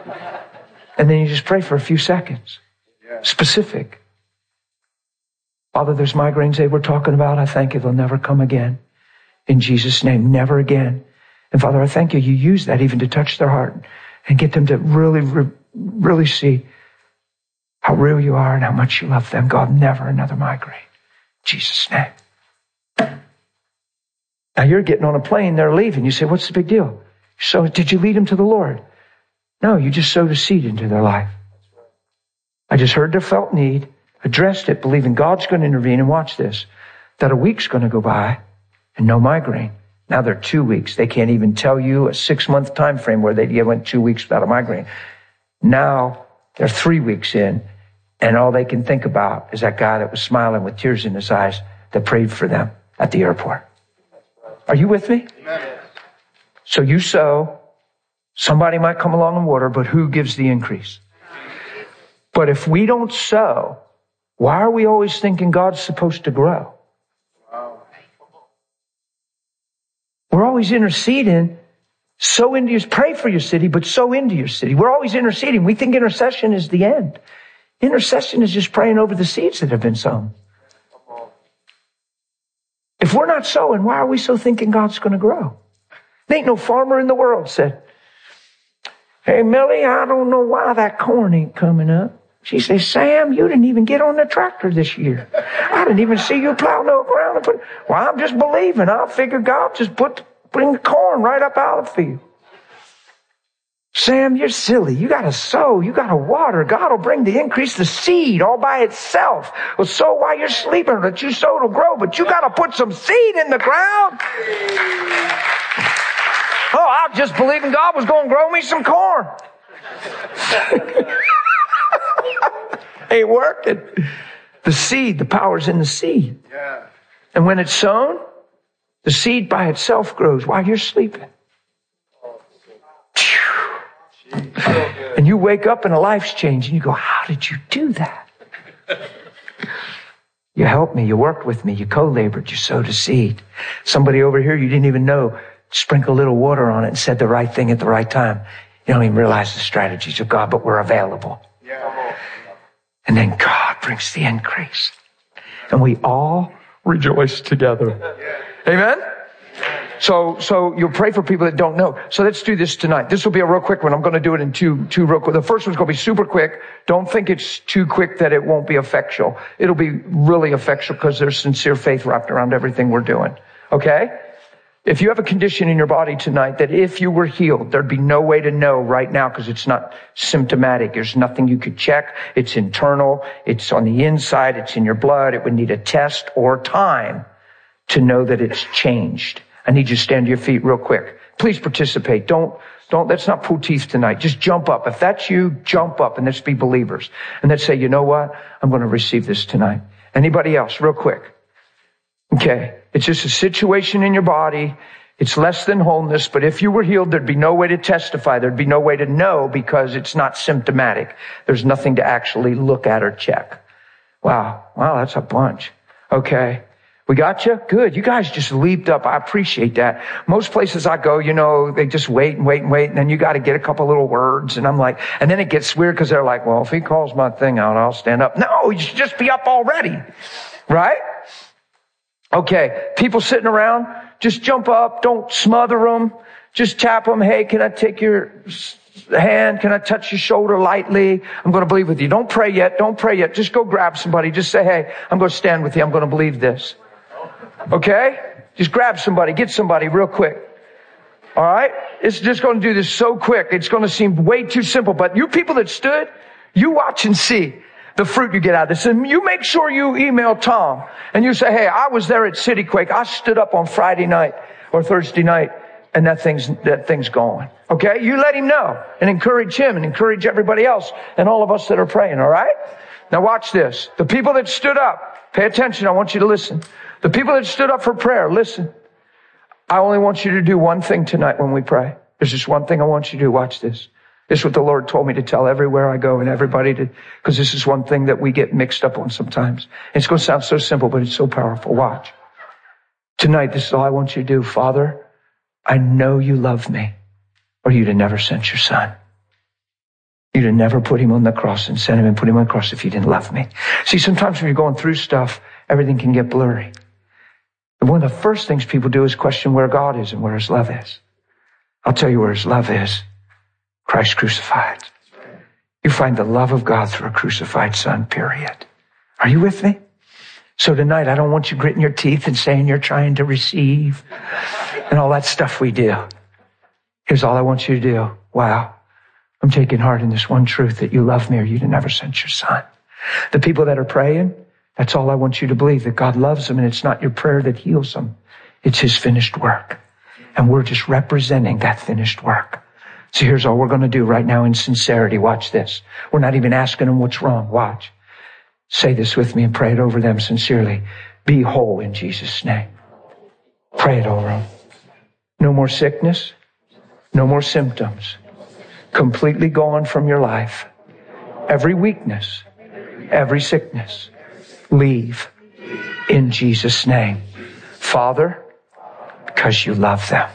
And then you just pray for a few seconds. Specific. Father, there's migraines they were talking about. I thank you they'll never come again. In Jesus' name, never again. And Father, I thank you. You use that even to touch their heart and get them to really, really see how real you are and how much you love them. God, never another migraine. In Jesus' name. Now you're getting on a plane, they're leaving. You say, what's the big deal? So did you lead them to the Lord? No, you just sowed a seed into their life. I just heard their felt need, addressed it, believing God's going to intervene, and watch this, that a week's going to go by and no migraine. Now they're two weeks. They can't even tell you a six-month time frame where they went two weeks without a migraine. Now they're three weeks in, and all they can think about is that guy that was smiling with tears in his eyes that prayed for them at the airport. Are you with me? Amen. So you sow. Somebody might come along and water, but who gives the increase? But if we don't sow, why are we always thinking God's supposed to grow? We're always interceding. Sow into your, pray for your city, but sow into your city. We're always interceding. We think intercession is the end. Intercession is just praying over the seeds that have been sown. If we're not sowing, why are we so thinking God's going to grow? There ain't no farmer in the world said, hey, Millie, I don't know why that corn ain't coming up. She says, Sam, you didn't even get on the tractor this year. I didn't even see you plow no ground. And put, well, I'm just believing. I figure God just put, bring the corn right up out of the field. Sam, you're silly. You got to sow. You got to water. God will bring the increase, the seed all by itself. Well, sow while you're sleeping. That you sow to grow, but you got to put some seed in the ground. Oh, I was just believing God was going to grow me some corn. Ain't working. The seed, the power's in the seed. Yeah. And when it's sown, the seed by itself grows while you're sleeping. And you wake up and a life's changed and you go, how did you do that? You helped me. You worked with me. You co-labored. You sowed a seed. Somebody over here you didn't even know sprinkle a little water on it and said the right thing at the right time. You don't even realize the strategies of God, but we're available. Yeah. And then God brings the increase. And we all rejoice together. Amen? So, so you'll pray for people that don't know. So let's do this tonight. This will be a real quick one. I'm going to do it in two, two real quick. The first one's going to be super quick. Don't think it's too quick that it won't be effectual. It'll be really effectual because there's sincere faith wrapped around everything we're doing. Okay? If you have a condition in your body tonight that if you were healed, there'd be no way to know right now because it's not symptomatic. There's nothing you could check. It's internal. It's on the inside. It's in your blood. It would need a test or time to know that it's changed. I need you to stand to your feet real quick. Please participate. Don't, don't, let's not pull teeth tonight. Just jump up. If that's you, jump up and let's be believers. And let's say, you know what? I'm going to receive this tonight. Anybody else? Real quick. Okay. It's just a situation in your body. It's less than wholeness, but if you were healed, there'd be no way to testify. There'd be no way to know because it's not symptomatic. There's nothing to actually look at or check. Wow. Wow. That's a bunch. Okay. We got you? Good. You guys just leaped up. I appreciate that. Most places I go, you know, they just wait and wait and wait. And then you got to get a couple little words. And I'm like, and then it gets weird because they're like, well, if he calls my thing out, I'll stand up. No, you should just be up already. Right? Okay. People sitting around, just jump up. Don't smother them. Just tap them. Hey, can I take your hand? Can I touch your shoulder lightly? I'm going to believe with you. Don't pray yet. Don't pray yet. Just go grab somebody. Just say, hey, I'm going to stand with you. I'm going to believe this. Okay? Just grab somebody. Get somebody real quick. All right? It's just going to do this so quick. It's going to seem way too simple. But you people that stood, you watch and see the fruit you get out of this. And you make sure you email Tom and you say, hey, I was there at City Quake. I stood up on Friday night or Thursday night and that thing's, that thing's gone. Okay? You let him know and encourage him and encourage everybody else and all of us that are praying. All right? Now watch this. The people that stood up, pay attention. I want you to listen. The people that stood up for prayer, listen. I only want you to do one thing tonight when we pray. There's just one thing I want you to do. Watch this. This is what the Lord told me to tell everywhere I go and everybody to, because this is one thing that we get mixed up on sometimes. It's going to sound so simple, but it's so powerful. Watch. Tonight, this is all I want you to do. Father, I know you love me, or you'd have never sent your son. You'd have never put him on the cross and sent him and put him on the cross if you didn't love me. See, sometimes when you're going through stuff, everything can get blurry. And one of the first things people do is question where God is and where his love is. I'll tell you where his love is. Christ crucified. You find the love of God through a crucified son, period. Are you with me? So tonight, I don't want you gritting your teeth and saying you're trying to receive and all that stuff we do. Here's all I want you to do. Wow. I'm taking heart in this one truth that you love me or you'd have never sent your son. The people that are praying, that's all I want you to believe, that God loves them and it's not your prayer that heals them. It's his finished work. And we're just representing that finished work. So here's all we're going to do right now in sincerity. Watch this. We're not even asking them what's wrong. Watch. Say this with me and pray it over them sincerely. Be whole in Jesus' name. Pray it over them. No more sickness. No more symptoms. Completely gone from your life. Every weakness. Every sickness. Leave in Jesus' name. Father, because you love them.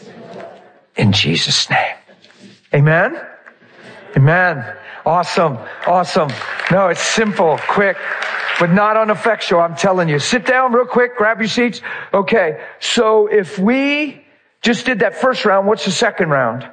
In Jesus' name. Amen? Amen. Awesome. Awesome. No, it's simple, quick, but not ineffectual, I'm telling you. Sit down real quick, grab your seats. Okay, so if we just did that first round, what's the second round?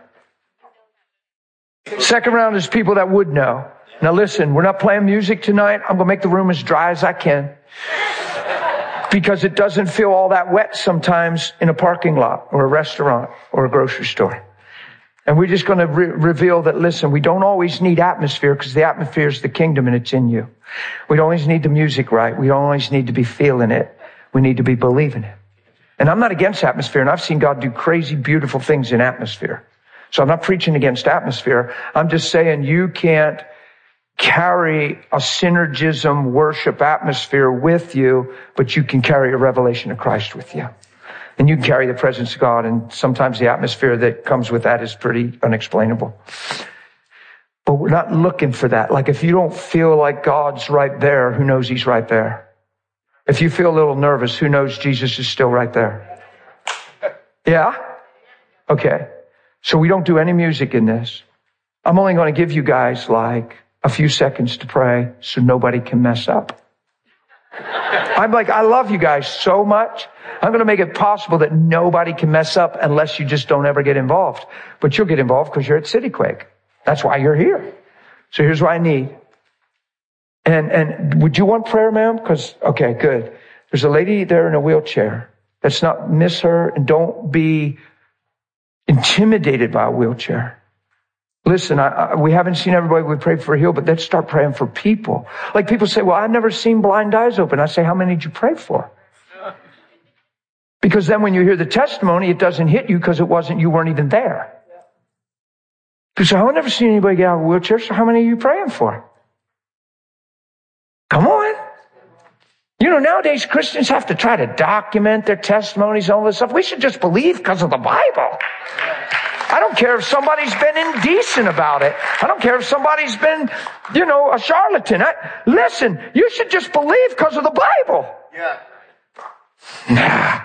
Second round is people that would know. Now listen, we're not playing music tonight. I'm going to make the room as dry as I can. Because it doesn't feel all that wet sometimes in a parking lot or a restaurant or a grocery store. And we're just going to re- reveal that, listen, we don't always need atmosphere because the atmosphere is the kingdom and it's in you. We don't always need the music right. We don't always need to be feeling it. We need to be believing it. And I'm not against atmosphere, and I've seen God do crazy, beautiful things in atmosphere. So I'm not preaching against atmosphere. I'm just saying you can't carry a synergism worship atmosphere with you, but you can carry a revelation of Christ with you. And you can carry the presence of God, and sometimes the atmosphere that comes with that is pretty unexplainable. But we're not looking for that. Like if you don't feel like God's right there, who knows he's right there? If you feel a little nervous, who knows Jesus is still right there? Yeah? Okay. So we don't do any music in this. I'm only going to give you guys like a few seconds to pray so nobody can mess up. I'm like, I love you guys so much. I'm going to make it possible that nobody can mess up unless you just don't ever get involved. But you'll get involved because you're at CityQuake. That's why you're here. So here's what I need. And, and would you want prayer, ma'am? Because, okay, good. There's a lady there in a wheelchair. Let's not miss her, and don't be intimidated by a wheelchair. Listen, I, I, we haven't seen everybody we prayed for healed, but let's start praying for people. Like people say, well, I've never seen blind eyes open. I say, how many did you pray for? Because then when you hear the testimony, it doesn't hit you because it wasn't, you weren't even there. You say, I've never seen anybody get out of a wheelchair, so how many are you praying for? Come on. You know, nowadays Christians have to try to document their testimonies and all this stuff. We should just believe because of the Bible. I don't care if somebody's been indecent about it. I don't care if somebody's been, you know, a charlatan. I, listen, you should just believe because of the Bible. Yeah. Nah.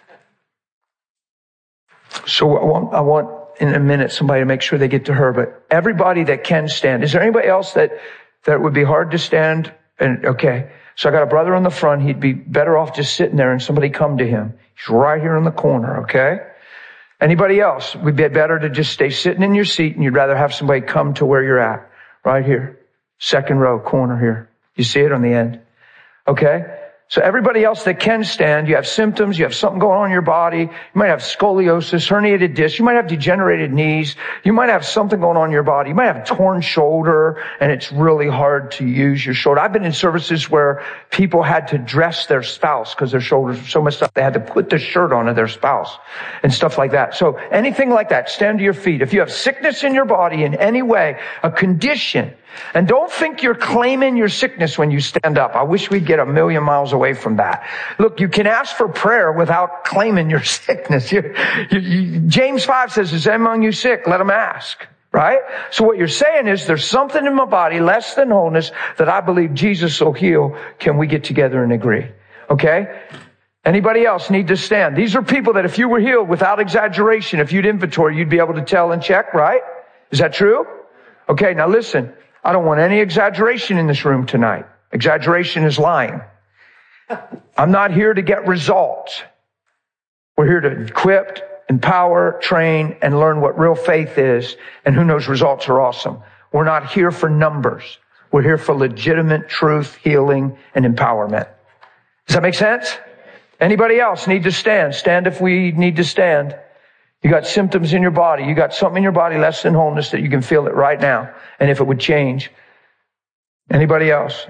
So I want, I want in a minute somebody to make sure they get to her, but everybody that can stand. Is there anybody else that, that would be hard to stand? And okay. So I got a brother on the front. He'd be better off just sitting there and somebody come to him. He's right here in the corner. Okay. Anybody else? Would be better to just stay sitting in your seat and you'd rather have somebody come to where you're at. Right here. Second row, corner here. You see it on the end? Okay. So everybody else that can stand, you have symptoms, you have something going on in your body, you might have scoliosis, herniated disc, you might have degenerated knees, you might have something going on in your body, you might have a torn shoulder, and it's really hard to use your shoulder. I've been in services where people had to dress their spouse because their shoulders were so messed up, they had to put the shirt on of their spouse and stuff like that. So anything like that, stand to your feet. If you have sickness in your body in any way, a condition, and don't think you're claiming your sickness when you stand up. I wish we'd get a million miles away from that. Look, you can ask for prayer without claiming your sickness. You, you, you, James five says, is anyone among you sick? Let him ask. Right? So what you're saying is there's something in my body less than wholeness that I believe Jesus will heal. Can we get together and agree? Okay? Anybody else need to stand? These are people that if you were healed without exaggeration, if you'd inventory, you'd be able to tell and check, right? Is that true? Okay, now listen. I don't want any exaggeration in this room tonight. Exaggeration is lying. I'm not here to get results. We're here to equip, empower, train, and learn what real faith is. And who knows, results are awesome. We're not here for numbers. We're here for legitimate truth, healing, and empowerment. Does that make sense? Anybody else need to stand? Stand if we need to stand. You got symptoms in your body. You got something in your body less than wholeness that you can feel it right now. And if it would change. Anybody else?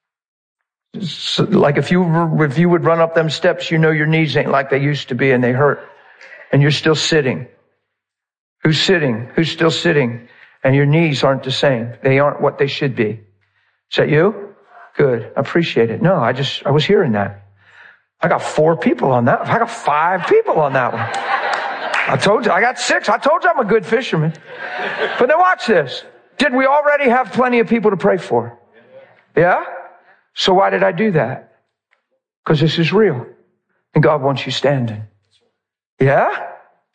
So, like if you, if you would run up them steps, you know your knees ain't like they used to be and they hurt. And you're still sitting. Who's sitting? Who's still sitting? And your knees aren't the same. They aren't what they should be. Is that you? Good. I appreciate it. No, I just, I was hearing that. I got four people on that. I got five people on that one. I told you, I got six. I told you I'm a good fisherman. But now watch this. Did we already have plenty of people to pray for? Yeah? So why did I do that? Because this is real. And God wants you standing. Yeah?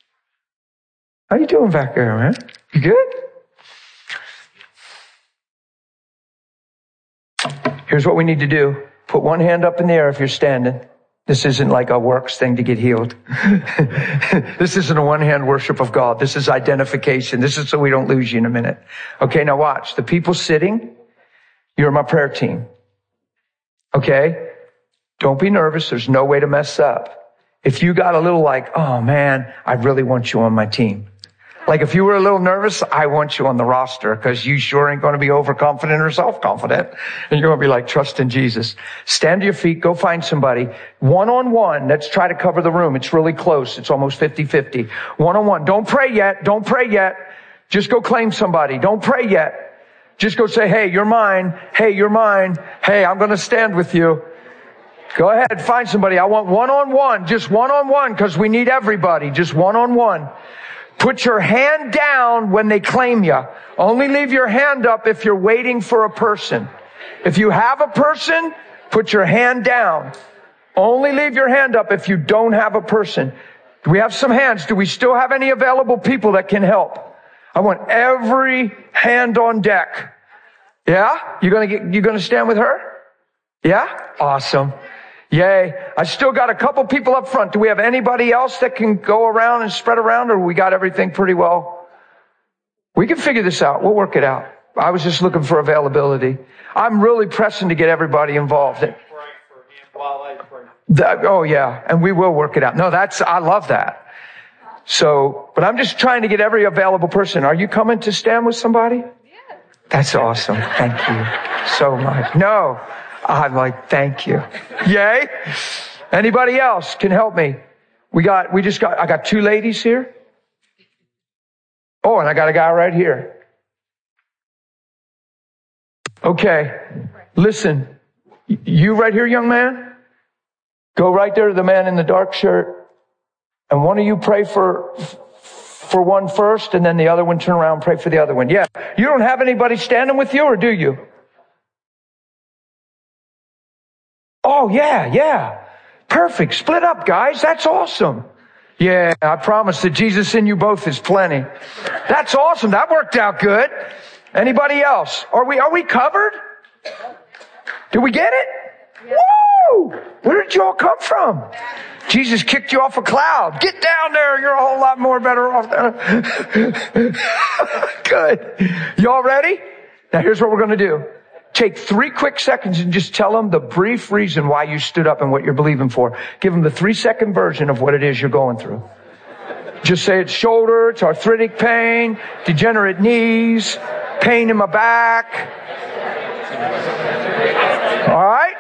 How you doing back there, man? You good? Here's what we need to do. Put one hand up in the air if you're standing. This isn't like a works thing to get healed. This isn't a one-hand worship of God. This is identification. This is so we don't lose you in a minute. Okay, now watch. The people sitting, you're my prayer team. Okay? Don't be nervous. There's no way to mess up. If you got a little like, oh man, I really want you on my team. Like if you were a little nervous, I want you on the roster because you sure ain't going to be overconfident or self-confident. And you're going to be like, trust in Jesus. Stand to your feet. Go find somebody. One-on-one. Let's try to cover the room. It's really close. It's almost fifty-fifty. One-on-one. Don't pray yet. Don't pray yet. Just go claim somebody. Don't pray yet. Just go say, hey, you're mine. Hey, you're mine. Hey, I'm going to stand with you. Go ahead. Find somebody. I want one-on-one. Just one-on-one because we need everybody. Just one-on-one. Put your hand down when they claim you. Only leave your hand up if you're waiting for a person. If you have a person, put your hand down. Only leave your hand up if you don't have a person. Do we have some hands? Do we still have any available people that can help? I want every hand on deck. Yeah? You're gonna get, you're gonna stand with her? Yeah? Awesome. Yay. I still got a couple people up front. Do we have anybody else that can go around and spread around, or we got everything pretty well? We can figure this out. We'll work it out. I was just looking for availability. I'm really pressing to get everybody involved. Pray for him while I pray. That, oh yeah. And we will work it out. No, that's, I love that. So, but I'm just trying to get every available person. Are you coming to stand with somebody? Yeah. That's awesome. Thank you so much. No. I'm like, thank you. Yay. Anybody else can help me? We got, we just got, I got two ladies here. Oh, and I got a guy right here. Okay. Listen, you right here, young man, go right there to the man in the dark shirt. And one of you pray for, for one first, and then the other one turn around and pray for the other one. Yeah. You don't have anybody standing with you, or do you? Oh, yeah, yeah. Perfect. Split up, guys. That's awesome. Yeah, I promise that Jesus in you both is plenty. That's awesome. That worked out good. Anybody else? Are we, are we covered? Did we get it? Yeah. Woo! Where did you all come from? Jesus kicked you off a cloud. Get down there. You're a whole lot more better off there. Good. Y'all ready? Now here's what we're going to do. Take three quick seconds and just tell them the brief reason why you stood up and what you're believing for. Give them the three second version of what it is you're going through. Just say it's shoulder, it's arthritic pain, degenerate knees, pain in my back. All right?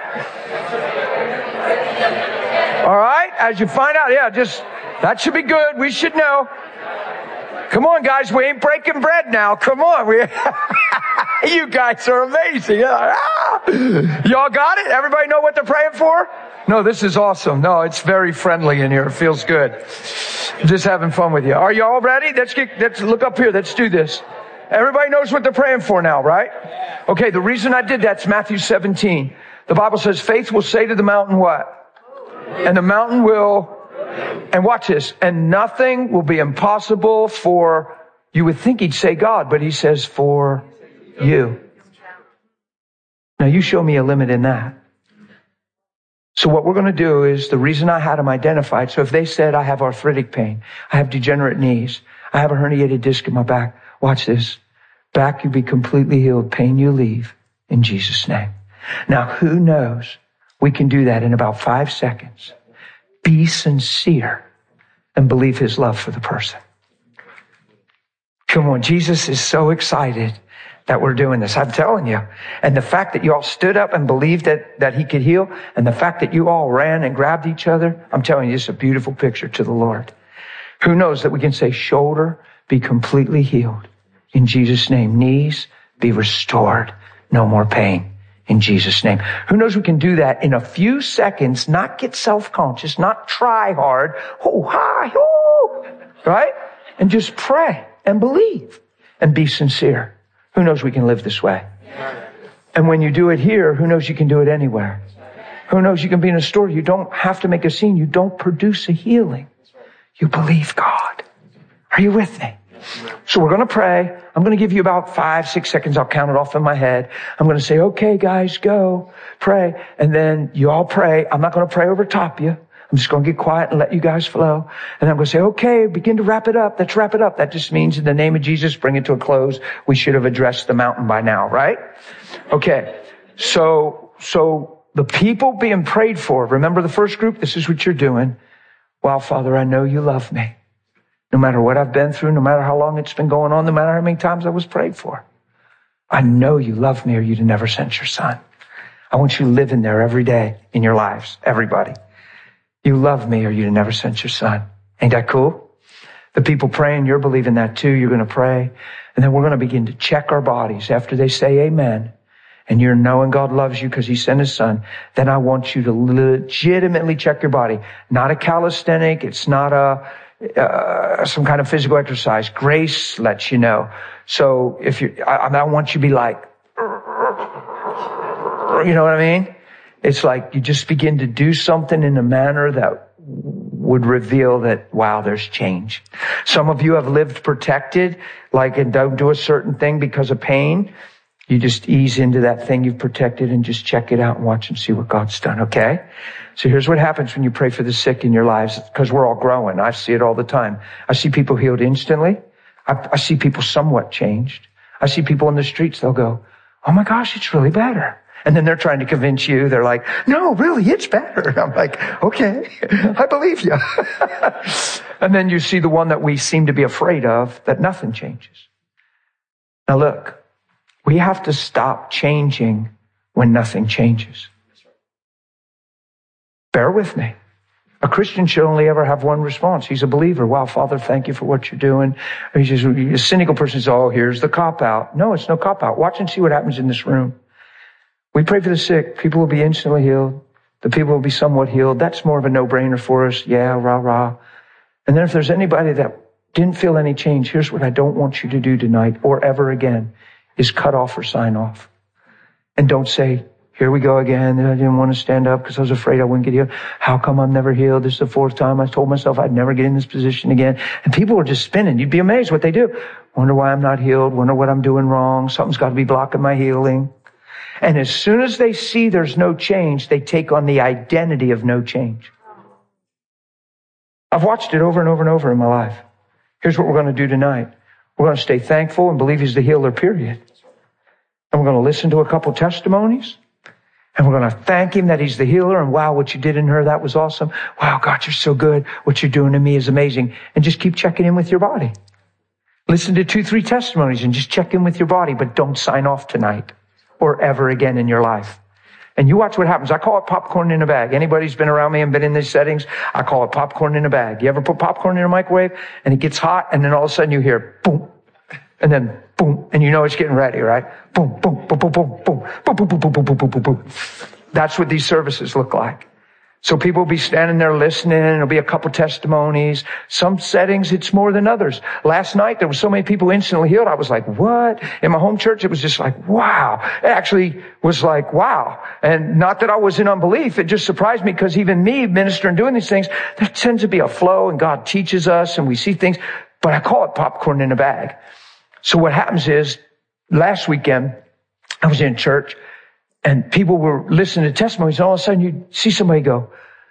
All right? As you find out, yeah, just, that should be good. We should know. Come on, guys. We ain't breaking bread now. Come on. We, you guys are amazing. Y'all got it? Everybody know what they're praying for? No, this is awesome. No, it's very friendly in here. It feels good. Just having fun with you. Are you all ready? Let's get, let's look up here. Let's do this. Everybody knows what they're praying for now, right? Okay. The reason I did that's Matthew seventeen. The Bible says faith will say to the mountain what? And the mountain will, and watch this, and nothing will be impossible for, you would think he'd say God, but he says for you. Now you show me a limit in that. So what we're going to do is, the reason I had them identified, so if they said I have arthritic pain, I have degenerate knees, I have a herniated disc in my back, watch this. Back you be completely healed, pain you leave, in Jesus' name. Now who knows, we can do that in about five seconds. Be sincere and believe his love for the person. Come on, Jesus is so excited that we're doing this. I'm telling you. And the fact that you all stood up and believed that, that he could heal, and the fact that you all ran and grabbed each other, I'm telling you, it's a beautiful picture to the Lord. Who knows that we can say, shoulder, be completely healed. In Jesus' name. Knees, be restored. No more pain. In Jesus' name. Who knows we can do that in a few seconds, not get self-conscious, not try hard. Oh, hi, oh, right? And just pray and believe and be sincere. Who knows we can live this way? And when you do it here, who knows you can do it anywhere? Who knows you can be in a store. You don't have to make a scene. You don't produce a healing. You believe God. Are you with me? So we're going to pray. I'm going to give you about five, six seconds. I'll count it off in my head. I'm going to say, okay, guys, go pray. And then you all pray. I'm not going to pray over top you. I'm just going to get quiet and let you guys flow. And I'm going to say, okay, begin to wrap it up. Let's wrap it up. That just means in the name of Jesus, bring it to a close. We should have addressed the mountain by now, right? Okay. So, so the people being prayed for, remember the first group? This is what you're doing. Wow, Father, I know you love me. No matter what I've been through, no matter how long it's been going on, no matter how many times I was prayed for. I know you love me or you'd have never sent your son. I want you living there every day in your lives, everybody. You love me or you'd have never sent your son. Ain't that cool? The people praying, you're believing that too. You're going to pray. And then we're going to begin to check our bodies after they say amen. And you're knowing God loves you because he sent his son. Then I want you to legitimately check your body. Not a calisthenic. It's not a, uh, some kind of physical exercise. Grace lets you know. So if you, I, I want you to be like, you know what I mean? It's like you just begin to do something in a manner that would reveal that, wow, there's change. Some of you have lived protected, like, and don't do a certain thing because of pain. You just ease into that thing you've protected and just check it out and watch and see what God's done, okay? So here's what happens when you pray for the sick in your lives, because we're all growing. I see it all the time. I see people healed instantly. I, I see people somewhat changed. I see people in the streets, they'll go, oh my gosh, it's really better. And then they're trying to convince you. They're like, no, really, it's better. And I'm like, okay, I believe you. And then you see the one that we seem to be afraid of, that nothing changes. Now look, we have to stop changing when nothing changes. Bear with me. A Christian should only ever have one response. He's a believer. Wow, Father, thank you for what you're doing. He's just, a cynical person says, oh, here's the cop-out. No, it's no cop-out. Watch and see what happens in this room. We pray for the sick. People will be instantly healed. The people will be somewhat healed. That's more of a no-brainer for us. Yeah, rah, rah. And then if there's anybody that didn't feel any change, here's what I don't want you to do tonight or ever again, is cut off or sign off. And don't say, here we go again. I didn't want to stand up because I was afraid I wouldn't get healed. How come I'm never healed? This is the fourth time I told myself I'd never get in this position again. And people are just spinning. You'd be amazed what they do. Wonder why I'm not healed. Wonder what I'm doing wrong. Something's got to be blocking my healing. And as soon as they see there's no change, they take on the identity of no change. I've watched it over and over and over in my life. Here's what we're going to do tonight. We're going to stay thankful and believe he's the healer, period. And we're going to listen to a couple testimonies. And we're going to thank him that he's the healer. And wow, what you did in her, that was awesome. Wow, God, you're so good. What you're doing to me is amazing. And just keep checking in with your body. Listen to two, three testimonies and just check in with your body. But don't sign off tonight or ever again in your life. And you watch what happens. I call it popcorn in a bag. Anybody who's been around me and been in these settings, I call it popcorn in a bag. You ever put popcorn in a microwave and it gets hot and then all of a sudden you hear boom and then boom and you know it's getting ready, right? Boom, boom, boom, boom, boom, boom, boom, boom, boom, boom, boom, boom, boom, boom, boom. That's what these services look like. So people will be standing there listening. There'll be a couple testimonies. Some settings, it's more than others. Last night, there were so many people instantly healed. I was like, what? In my home church, it was just like, wow. It actually was like, wow. And not that I was in unbelief. It just surprised me because even me ministering, doing these things, there tends to be a flow and God teaches us and we see things. But I call it popcorn in a bag. So what happens is, last weekend, I was in church. And people were listening to testimonies, and all of a sudden you see somebody go,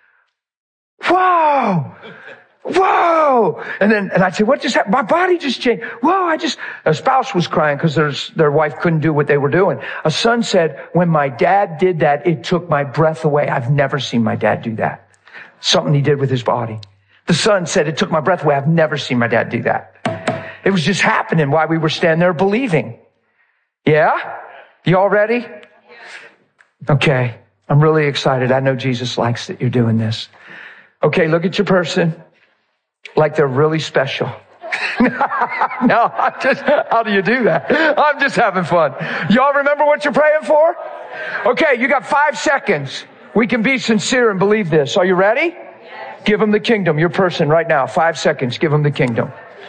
whoa, whoa. And then, and I'd say, what just happened? My body just changed. Whoa, I just, a spouse was crying because their wife couldn't do what they were doing. A son said, when my dad did that, it took my breath away. I've never seen my dad do that. Something he did with his body. The son said, it took my breath away. I've never seen my dad do that. It was just happening while we were standing there believing. Yeah? You all ready? Okay, I'm really excited. I know Jesus likes that you're doing this. Okay, look at your person like they're really special. No, I'm just, how do you do that? I'm just having fun. Y'all remember what you're praying for? Okay, you got five seconds. We can be sincere and believe this. Are you ready? Yes. Give them the kingdom, your person right now. Five seconds, give them the kingdom.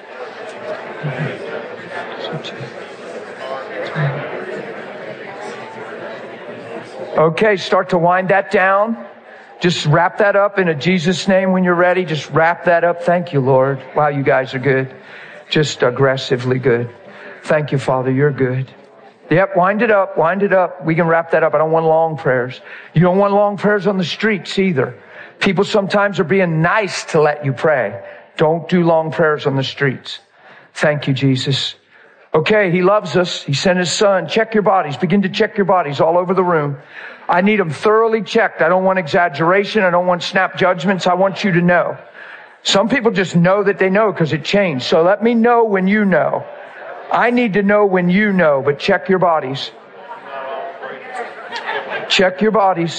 Okay, start to wind that down. Just wrap that up in a Jesus name when you're ready. Just wrap that up. Thank you, Lord. Wow, you guys are good. Just aggressively good. Thank you, Father. You're good. Yep, wind it up. Wind it up. We can wrap that up. I don't want long prayers. You don't want long prayers on the streets either. People sometimes are being nice to let you pray. Don't do long prayers on the streets. Thank you, Jesus. Okay, he loves us. He sent his son. Check your bodies. Begin to check your bodies all over the room. I need them thoroughly checked. I don't want exaggeration. I don't want snap judgments. I want you to know. Some people just know that they know because it changed. So let me know when you know. I need to know when you know, but check your bodies. Check your bodies.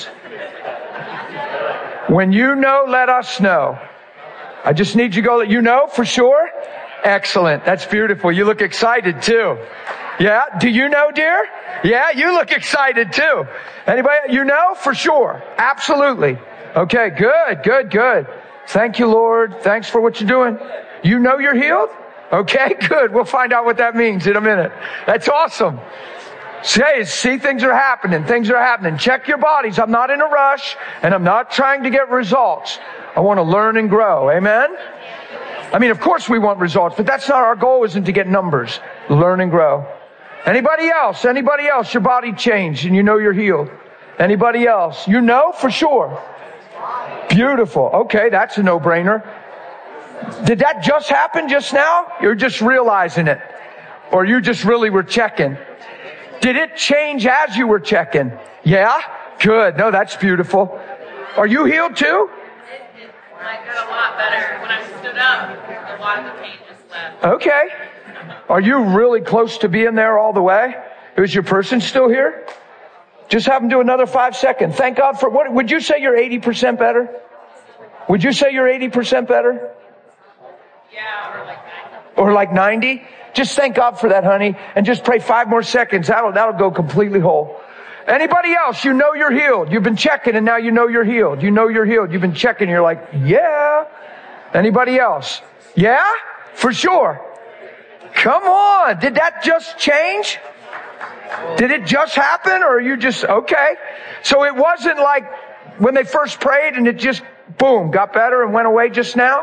When you know, let us know. I just need you to go, you know for sure? Excellent. That's beautiful. You look excited too. Yeah? Do you know, dear? Yeah, you look excited too. Anybody? You know for sure? Absolutely. Okay, good, good, good. Thank you, Lord. Thanks for what you're doing. You know you're healed? Okay, good. We'll find out what that means in a minute. That's awesome. Say, see, things are happening. Things are happening. Check your bodies. I'm not in a rush, and I'm not trying to get results. I want to learn and grow. Amen? I mean, of course we want results, but that's not our goal, isn't to get numbers. Learn and grow. Anybody else? Anybody else? Your body changed, and you know you're healed. Anybody else? You know for sure. Beautiful. Okay, that's a no-brainer. Did that just happen just now? You're just realizing it. Or you just really were checking. Did it change as you were checking? Yeah? Good. No, that's beautiful. Are you healed too? I got a lot better. When I stood up, a lot of the pain just left. Okay. Are you really close to being there all the way? Is your person still here? Just have them do another five seconds. Thank God for what? Would you say you're eighty percent better? Would you say you're eighty percent better? Yeah, or like ninety. Or like ninety? Just thank God for that, honey. And just pray five more seconds. That'll, that'll go completely whole. Anybody else? You know you're healed. You've been checking and now you know you're healed. You know you're healed. You've been checking. You're like, yeah. Anybody else? Yeah? For sure. Come on. Did that just change? Did it just happen, or are you just, okay? So it wasn't like when they first prayed and it just, boom, got better and went away just now?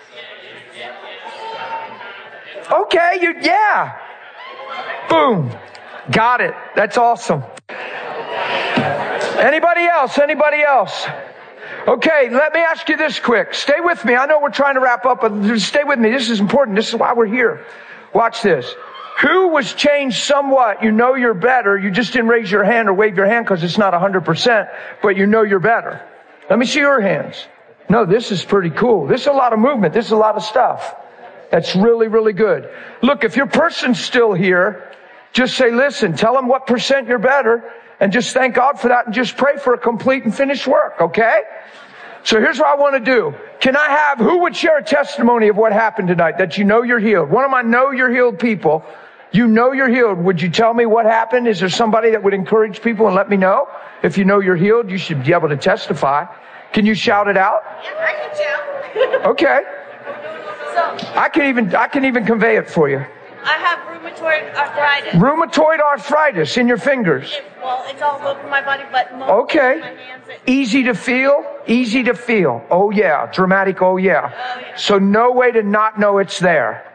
Okay, you, yeah. Boom. Got it. That's awesome. Anybody else? Anybody else? Okay, let me ask you this quick. Stay with me. I know we're trying to wrap up, but just stay with me. This is important. This is why we're here. Watch this. Who was changed somewhat? You know you're better. You just didn't raise your hand or wave your hand because it's not one hundred percent, but you know you're better. Let me see your hands. No, this is pretty cool. This is a lot of movement. This is a lot of stuff. That's really, really good. Look, if your person's still here, just say, listen, tell them what percent you're better, and just thank God for that, and just pray for a complete and finished work, okay? So here's what I want to do. Can I have, who would share a testimony of what happened tonight, that you know you're healed? One of my know you're healed people. You know you're healed. Would you tell me what happened? Is there somebody that would encourage people and let me know? If you know you're healed, you should be able to testify. Can you shout it out? Yeah, I can shout. Okay. So, I can even, I can even convey it for you. I have rheumatoid arthritis. Rheumatoid arthritis in your fingers. It, well, it's all over my body, but mostly Okay. my hands. It, Easy to feel? Easy to feel. Oh yeah. Dramatic. Oh yeah. Oh, yeah. So no way to not know it's there.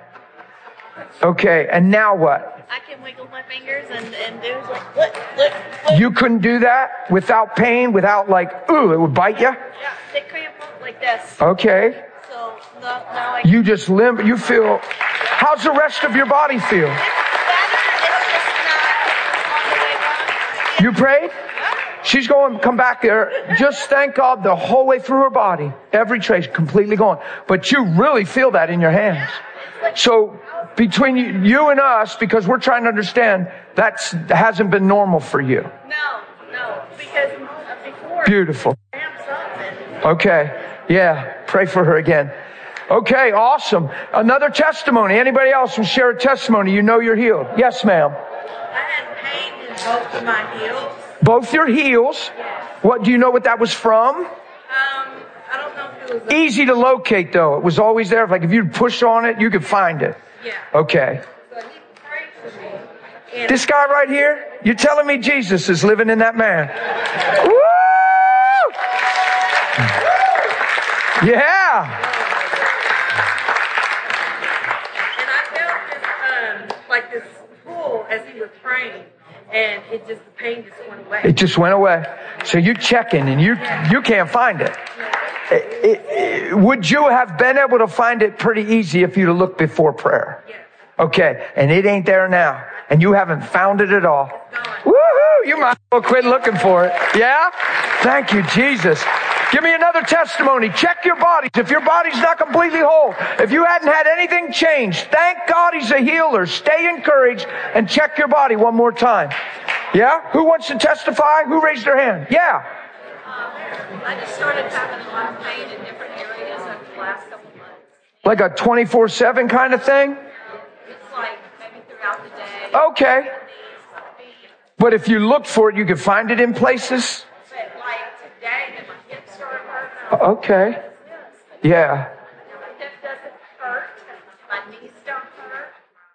Okay. And now what? I can wiggle my fingers and, and do like, look, look, look. You couldn't do that without pain, without like, ooh, it would bite you? Yeah, they cramp up like this. Okay. So now, now I You just limp. You feel, how's the rest of your body feel? It's better. It's just not on the way down. You prayed? She's going to come back there. Just thank God the whole way through her body. Every trace completely gone. But you really feel that in your hands. So between you, you and us, because we're trying to understand, that hasn't been normal for you. No, no, because before Beautiful. it cramps up and Okay. Yeah. Pray for her again. Okay. Awesome. Another testimony. Anybody else will share a testimony? You know you're healed. Yes, ma'am. I had pain in both of my heels. Both your heels. What do you know what that was from? Um, I don't know if it was. A, Easy to locate though. It was always there. Like if you'd push on it, you could find it. yeah. Okay. So he prayed for me. And This guy right here, you're telling me Jesus is living in that man. Woo! Yeah. and I felt this um like this pull as he was praying, and it just the pain just went away. It just went away. So you're checking and you you can't find it. It- it- it- Would you have been able to find it pretty easy if you'd have looked before prayer? Yes. Okay. And it ain't there now. And you haven't found it at all. Woohoo! You might as well quit looking for it. Yeah? Thank you, Jesus. Give me another testimony. Check your bodies. If your body's not completely whole, if you hadn't had anything changed, thank God he's a healer. Stay encouraged and check your body one more time. Yeah? Who wants to testify? Who raised their hand? Yeah. Um, I just started having a lot of pain in different areas over the last couple of months. Like a twenty-four seven kind of thing? It's like maybe throughout the day. Okay. But if you looked for it, you could find it in places? But like today, then my hips started hurting. Okay. Yeah. Now my hip doesn't hurt. My knees don't hurt.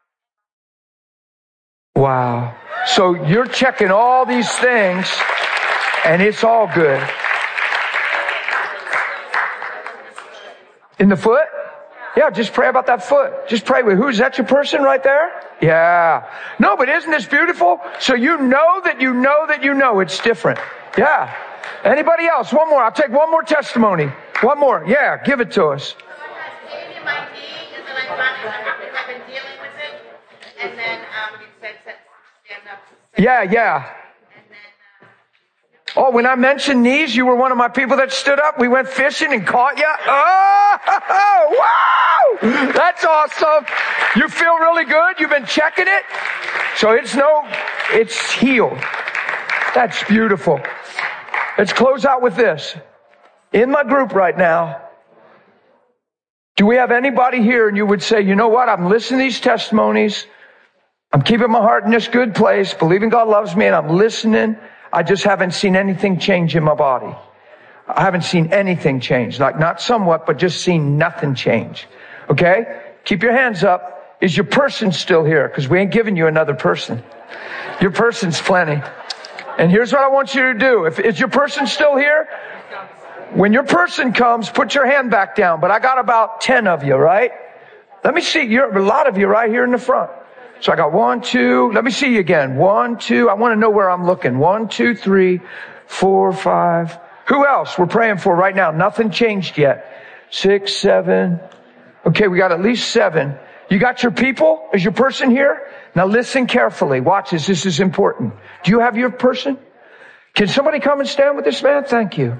Wow. So you're checking all these things, and it's all good. In the foot? Yeah, just pray about that foot. Just pray with, who's that your person right there? Yeah. No, but isn't this beautiful? So you know that you know that you know it's different. Yeah. Anybody else? One more. I'll take one more testimony. One more. Yeah, give it to us. So I had pain in my knee, and then I finally, I've been dealing with it. And then um, it said stand up. Yeah, yeah. And then, uh, Oh, when I mentioned knees, you were one of my people that stood up. We went fishing and caught you. Oh, wow! That's awesome. You feel really good? You've been checking it? So it's no, it's healed. That's beautiful. Let's close out with this. In my group right now, do we have anybody here and you would say, you know what? I'm listening to these testimonies. I'm keeping my heart in this good place, believing God loves me, and I'm listening. I just haven't seen anything change in my body. I haven't seen anything change. Like not somewhat, but just seen nothing change. Okay? Keep your hands up. Is your person still here? Because we ain't giving you another person. Your person's plenty. And here's what I want you to do. If is your person still here? When your person comes, put your hand back down. But I got about ten of you, right? Let me see. You're a lot of you right here in the front. So I got one, two. Let me see you again. One, two. I want to know where I'm looking. One, two, three, four, five. Who else we're praying for right now? Nothing changed yet. Six, seven. Okay, we got at least seven. You got your people? Is your person here? Now listen carefully. Watch this. This is important. Do you have your person? Can somebody come and stand with this man? Thank you.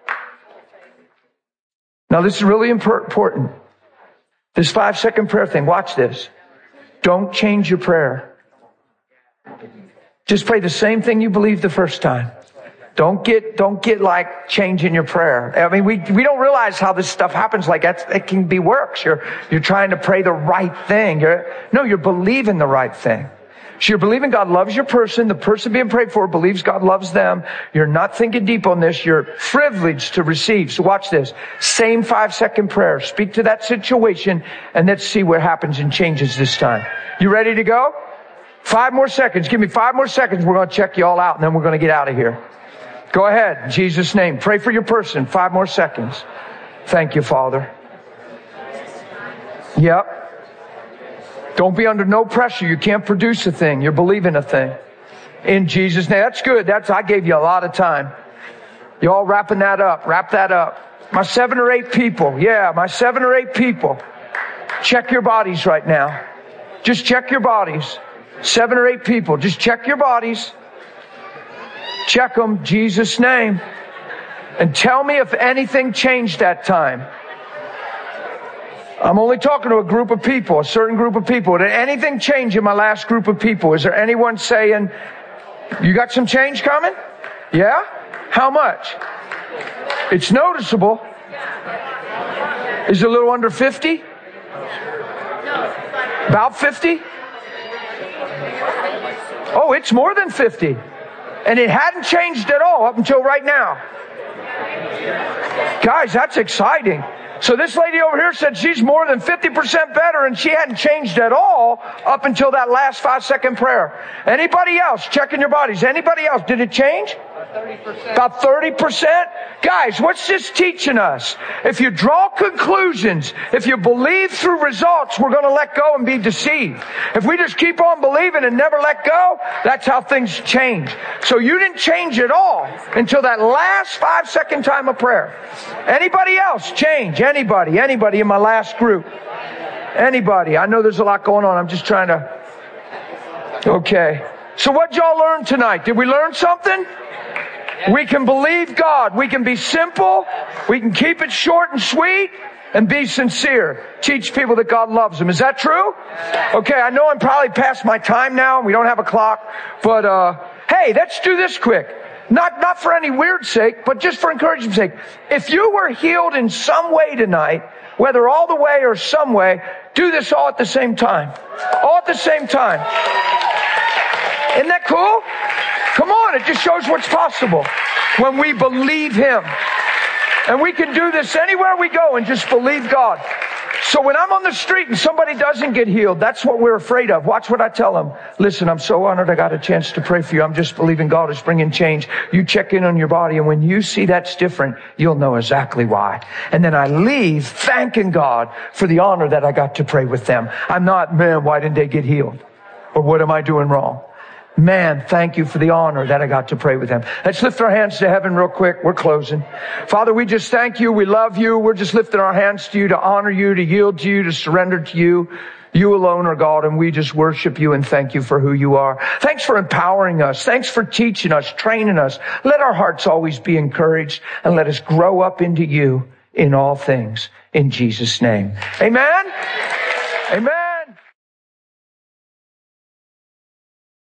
Now this is really important. This five second prayer thing. Watch this. Don't change your prayer. Just pray the same thing you believed the first time. Don't get, don't get like changing your prayer. I mean, we, we don't realize how this stuff happens. Like that's, it can be works. You're, you're trying to pray the right thing. You're, no, you're believing the right thing. So you're believing God loves your person. The person being prayed for believes God loves them. You're not thinking deep on this. You're privileged to receive. So watch this. Same five second prayer. Speak to that situation and let's see what happens and changes this time. You ready to go? Five more seconds. Give me five more seconds. We're going to check you all out and then we're going to get out of here. Go ahead. In Jesus' name. Pray for your person. Five more seconds. Thank you, Father. Yep. Don't be under no pressure. You can't produce a thing. You're believing a thing. In Jesus' name. That's good. That's, I gave you a lot of time. You all wrapping that up. Wrap that up. My seven or eight people. Yeah, my seven or eight people. Check your bodies right now. Just check your bodies. Seven or eight people. Just check your bodies. Check them. Jesus' name. And tell me if anything changed that time. I'm only talking to a group of people, a certain group of people. Did anything change in my last group of people? Is there anyone saying, you got some change coming? Yeah? How much? It's noticeable. Is it a little under fifty? About fifty? Oh, it's more than fifty. And it hadn't changed at all up until right now. Guys, that's exciting. So this lady over here said she's more than fifty percent better and she hadn't changed at all up until that last five second prayer. Anybody else checking your bodies? Anybody else? Did it change? thirty percent. About thirty percent? Guys, what's this teaching us? If you draw conclusions, if you believe through results, we're going to let go and be deceived. If we just keep on believing and never let go, that's how things change. So you didn't change at all until that last five second time of prayer. Anybody else change? Anybody? Anybody in my last group? Anybody? I know there's a lot going on. I'm just trying to... Okay. So what y'all learn tonight? Did we learn something? We can believe God. We can be simple. We can keep it short and sweet and be sincere. Teach people that God loves them. Is that true? Okay, I know I'm probably past my time now. We don't have a clock. But, uh, hey, let's do this quick. Not, not for any weird sake, but just for encouragement's sake. If you were healed in some way tonight, whether all the way or some way, do this all at the same time. All at the same time. Isn't that cool? Come on, it just shows what's possible when we believe Him. And we can do this anywhere we go and just believe God. So when I'm on the street and somebody doesn't get healed, that's what we're afraid of. Watch what I tell them. Listen, I'm so honored I got a chance to pray for you. I'm just believing God is bringing change. You check in on your body, and when you see that's different, you'll know exactly why. And then I leave thanking God for the honor that I got to pray with them. I'm not, man, why didn't they get healed? Or what am I doing wrong? Man, thank you for the honor that I got to pray with them. Let's lift our hands to heaven real quick. We're closing. Father, we just thank you. We love you. We're just lifting our hands to you to honor you, to yield to you, to surrender to you. You alone are God, and we just worship you and thank you for who you are. Thanks for empowering us. Thanks for teaching us, training us. Let our hearts always be encouraged, and let us grow up into you in all things. In Jesus' name. Amen.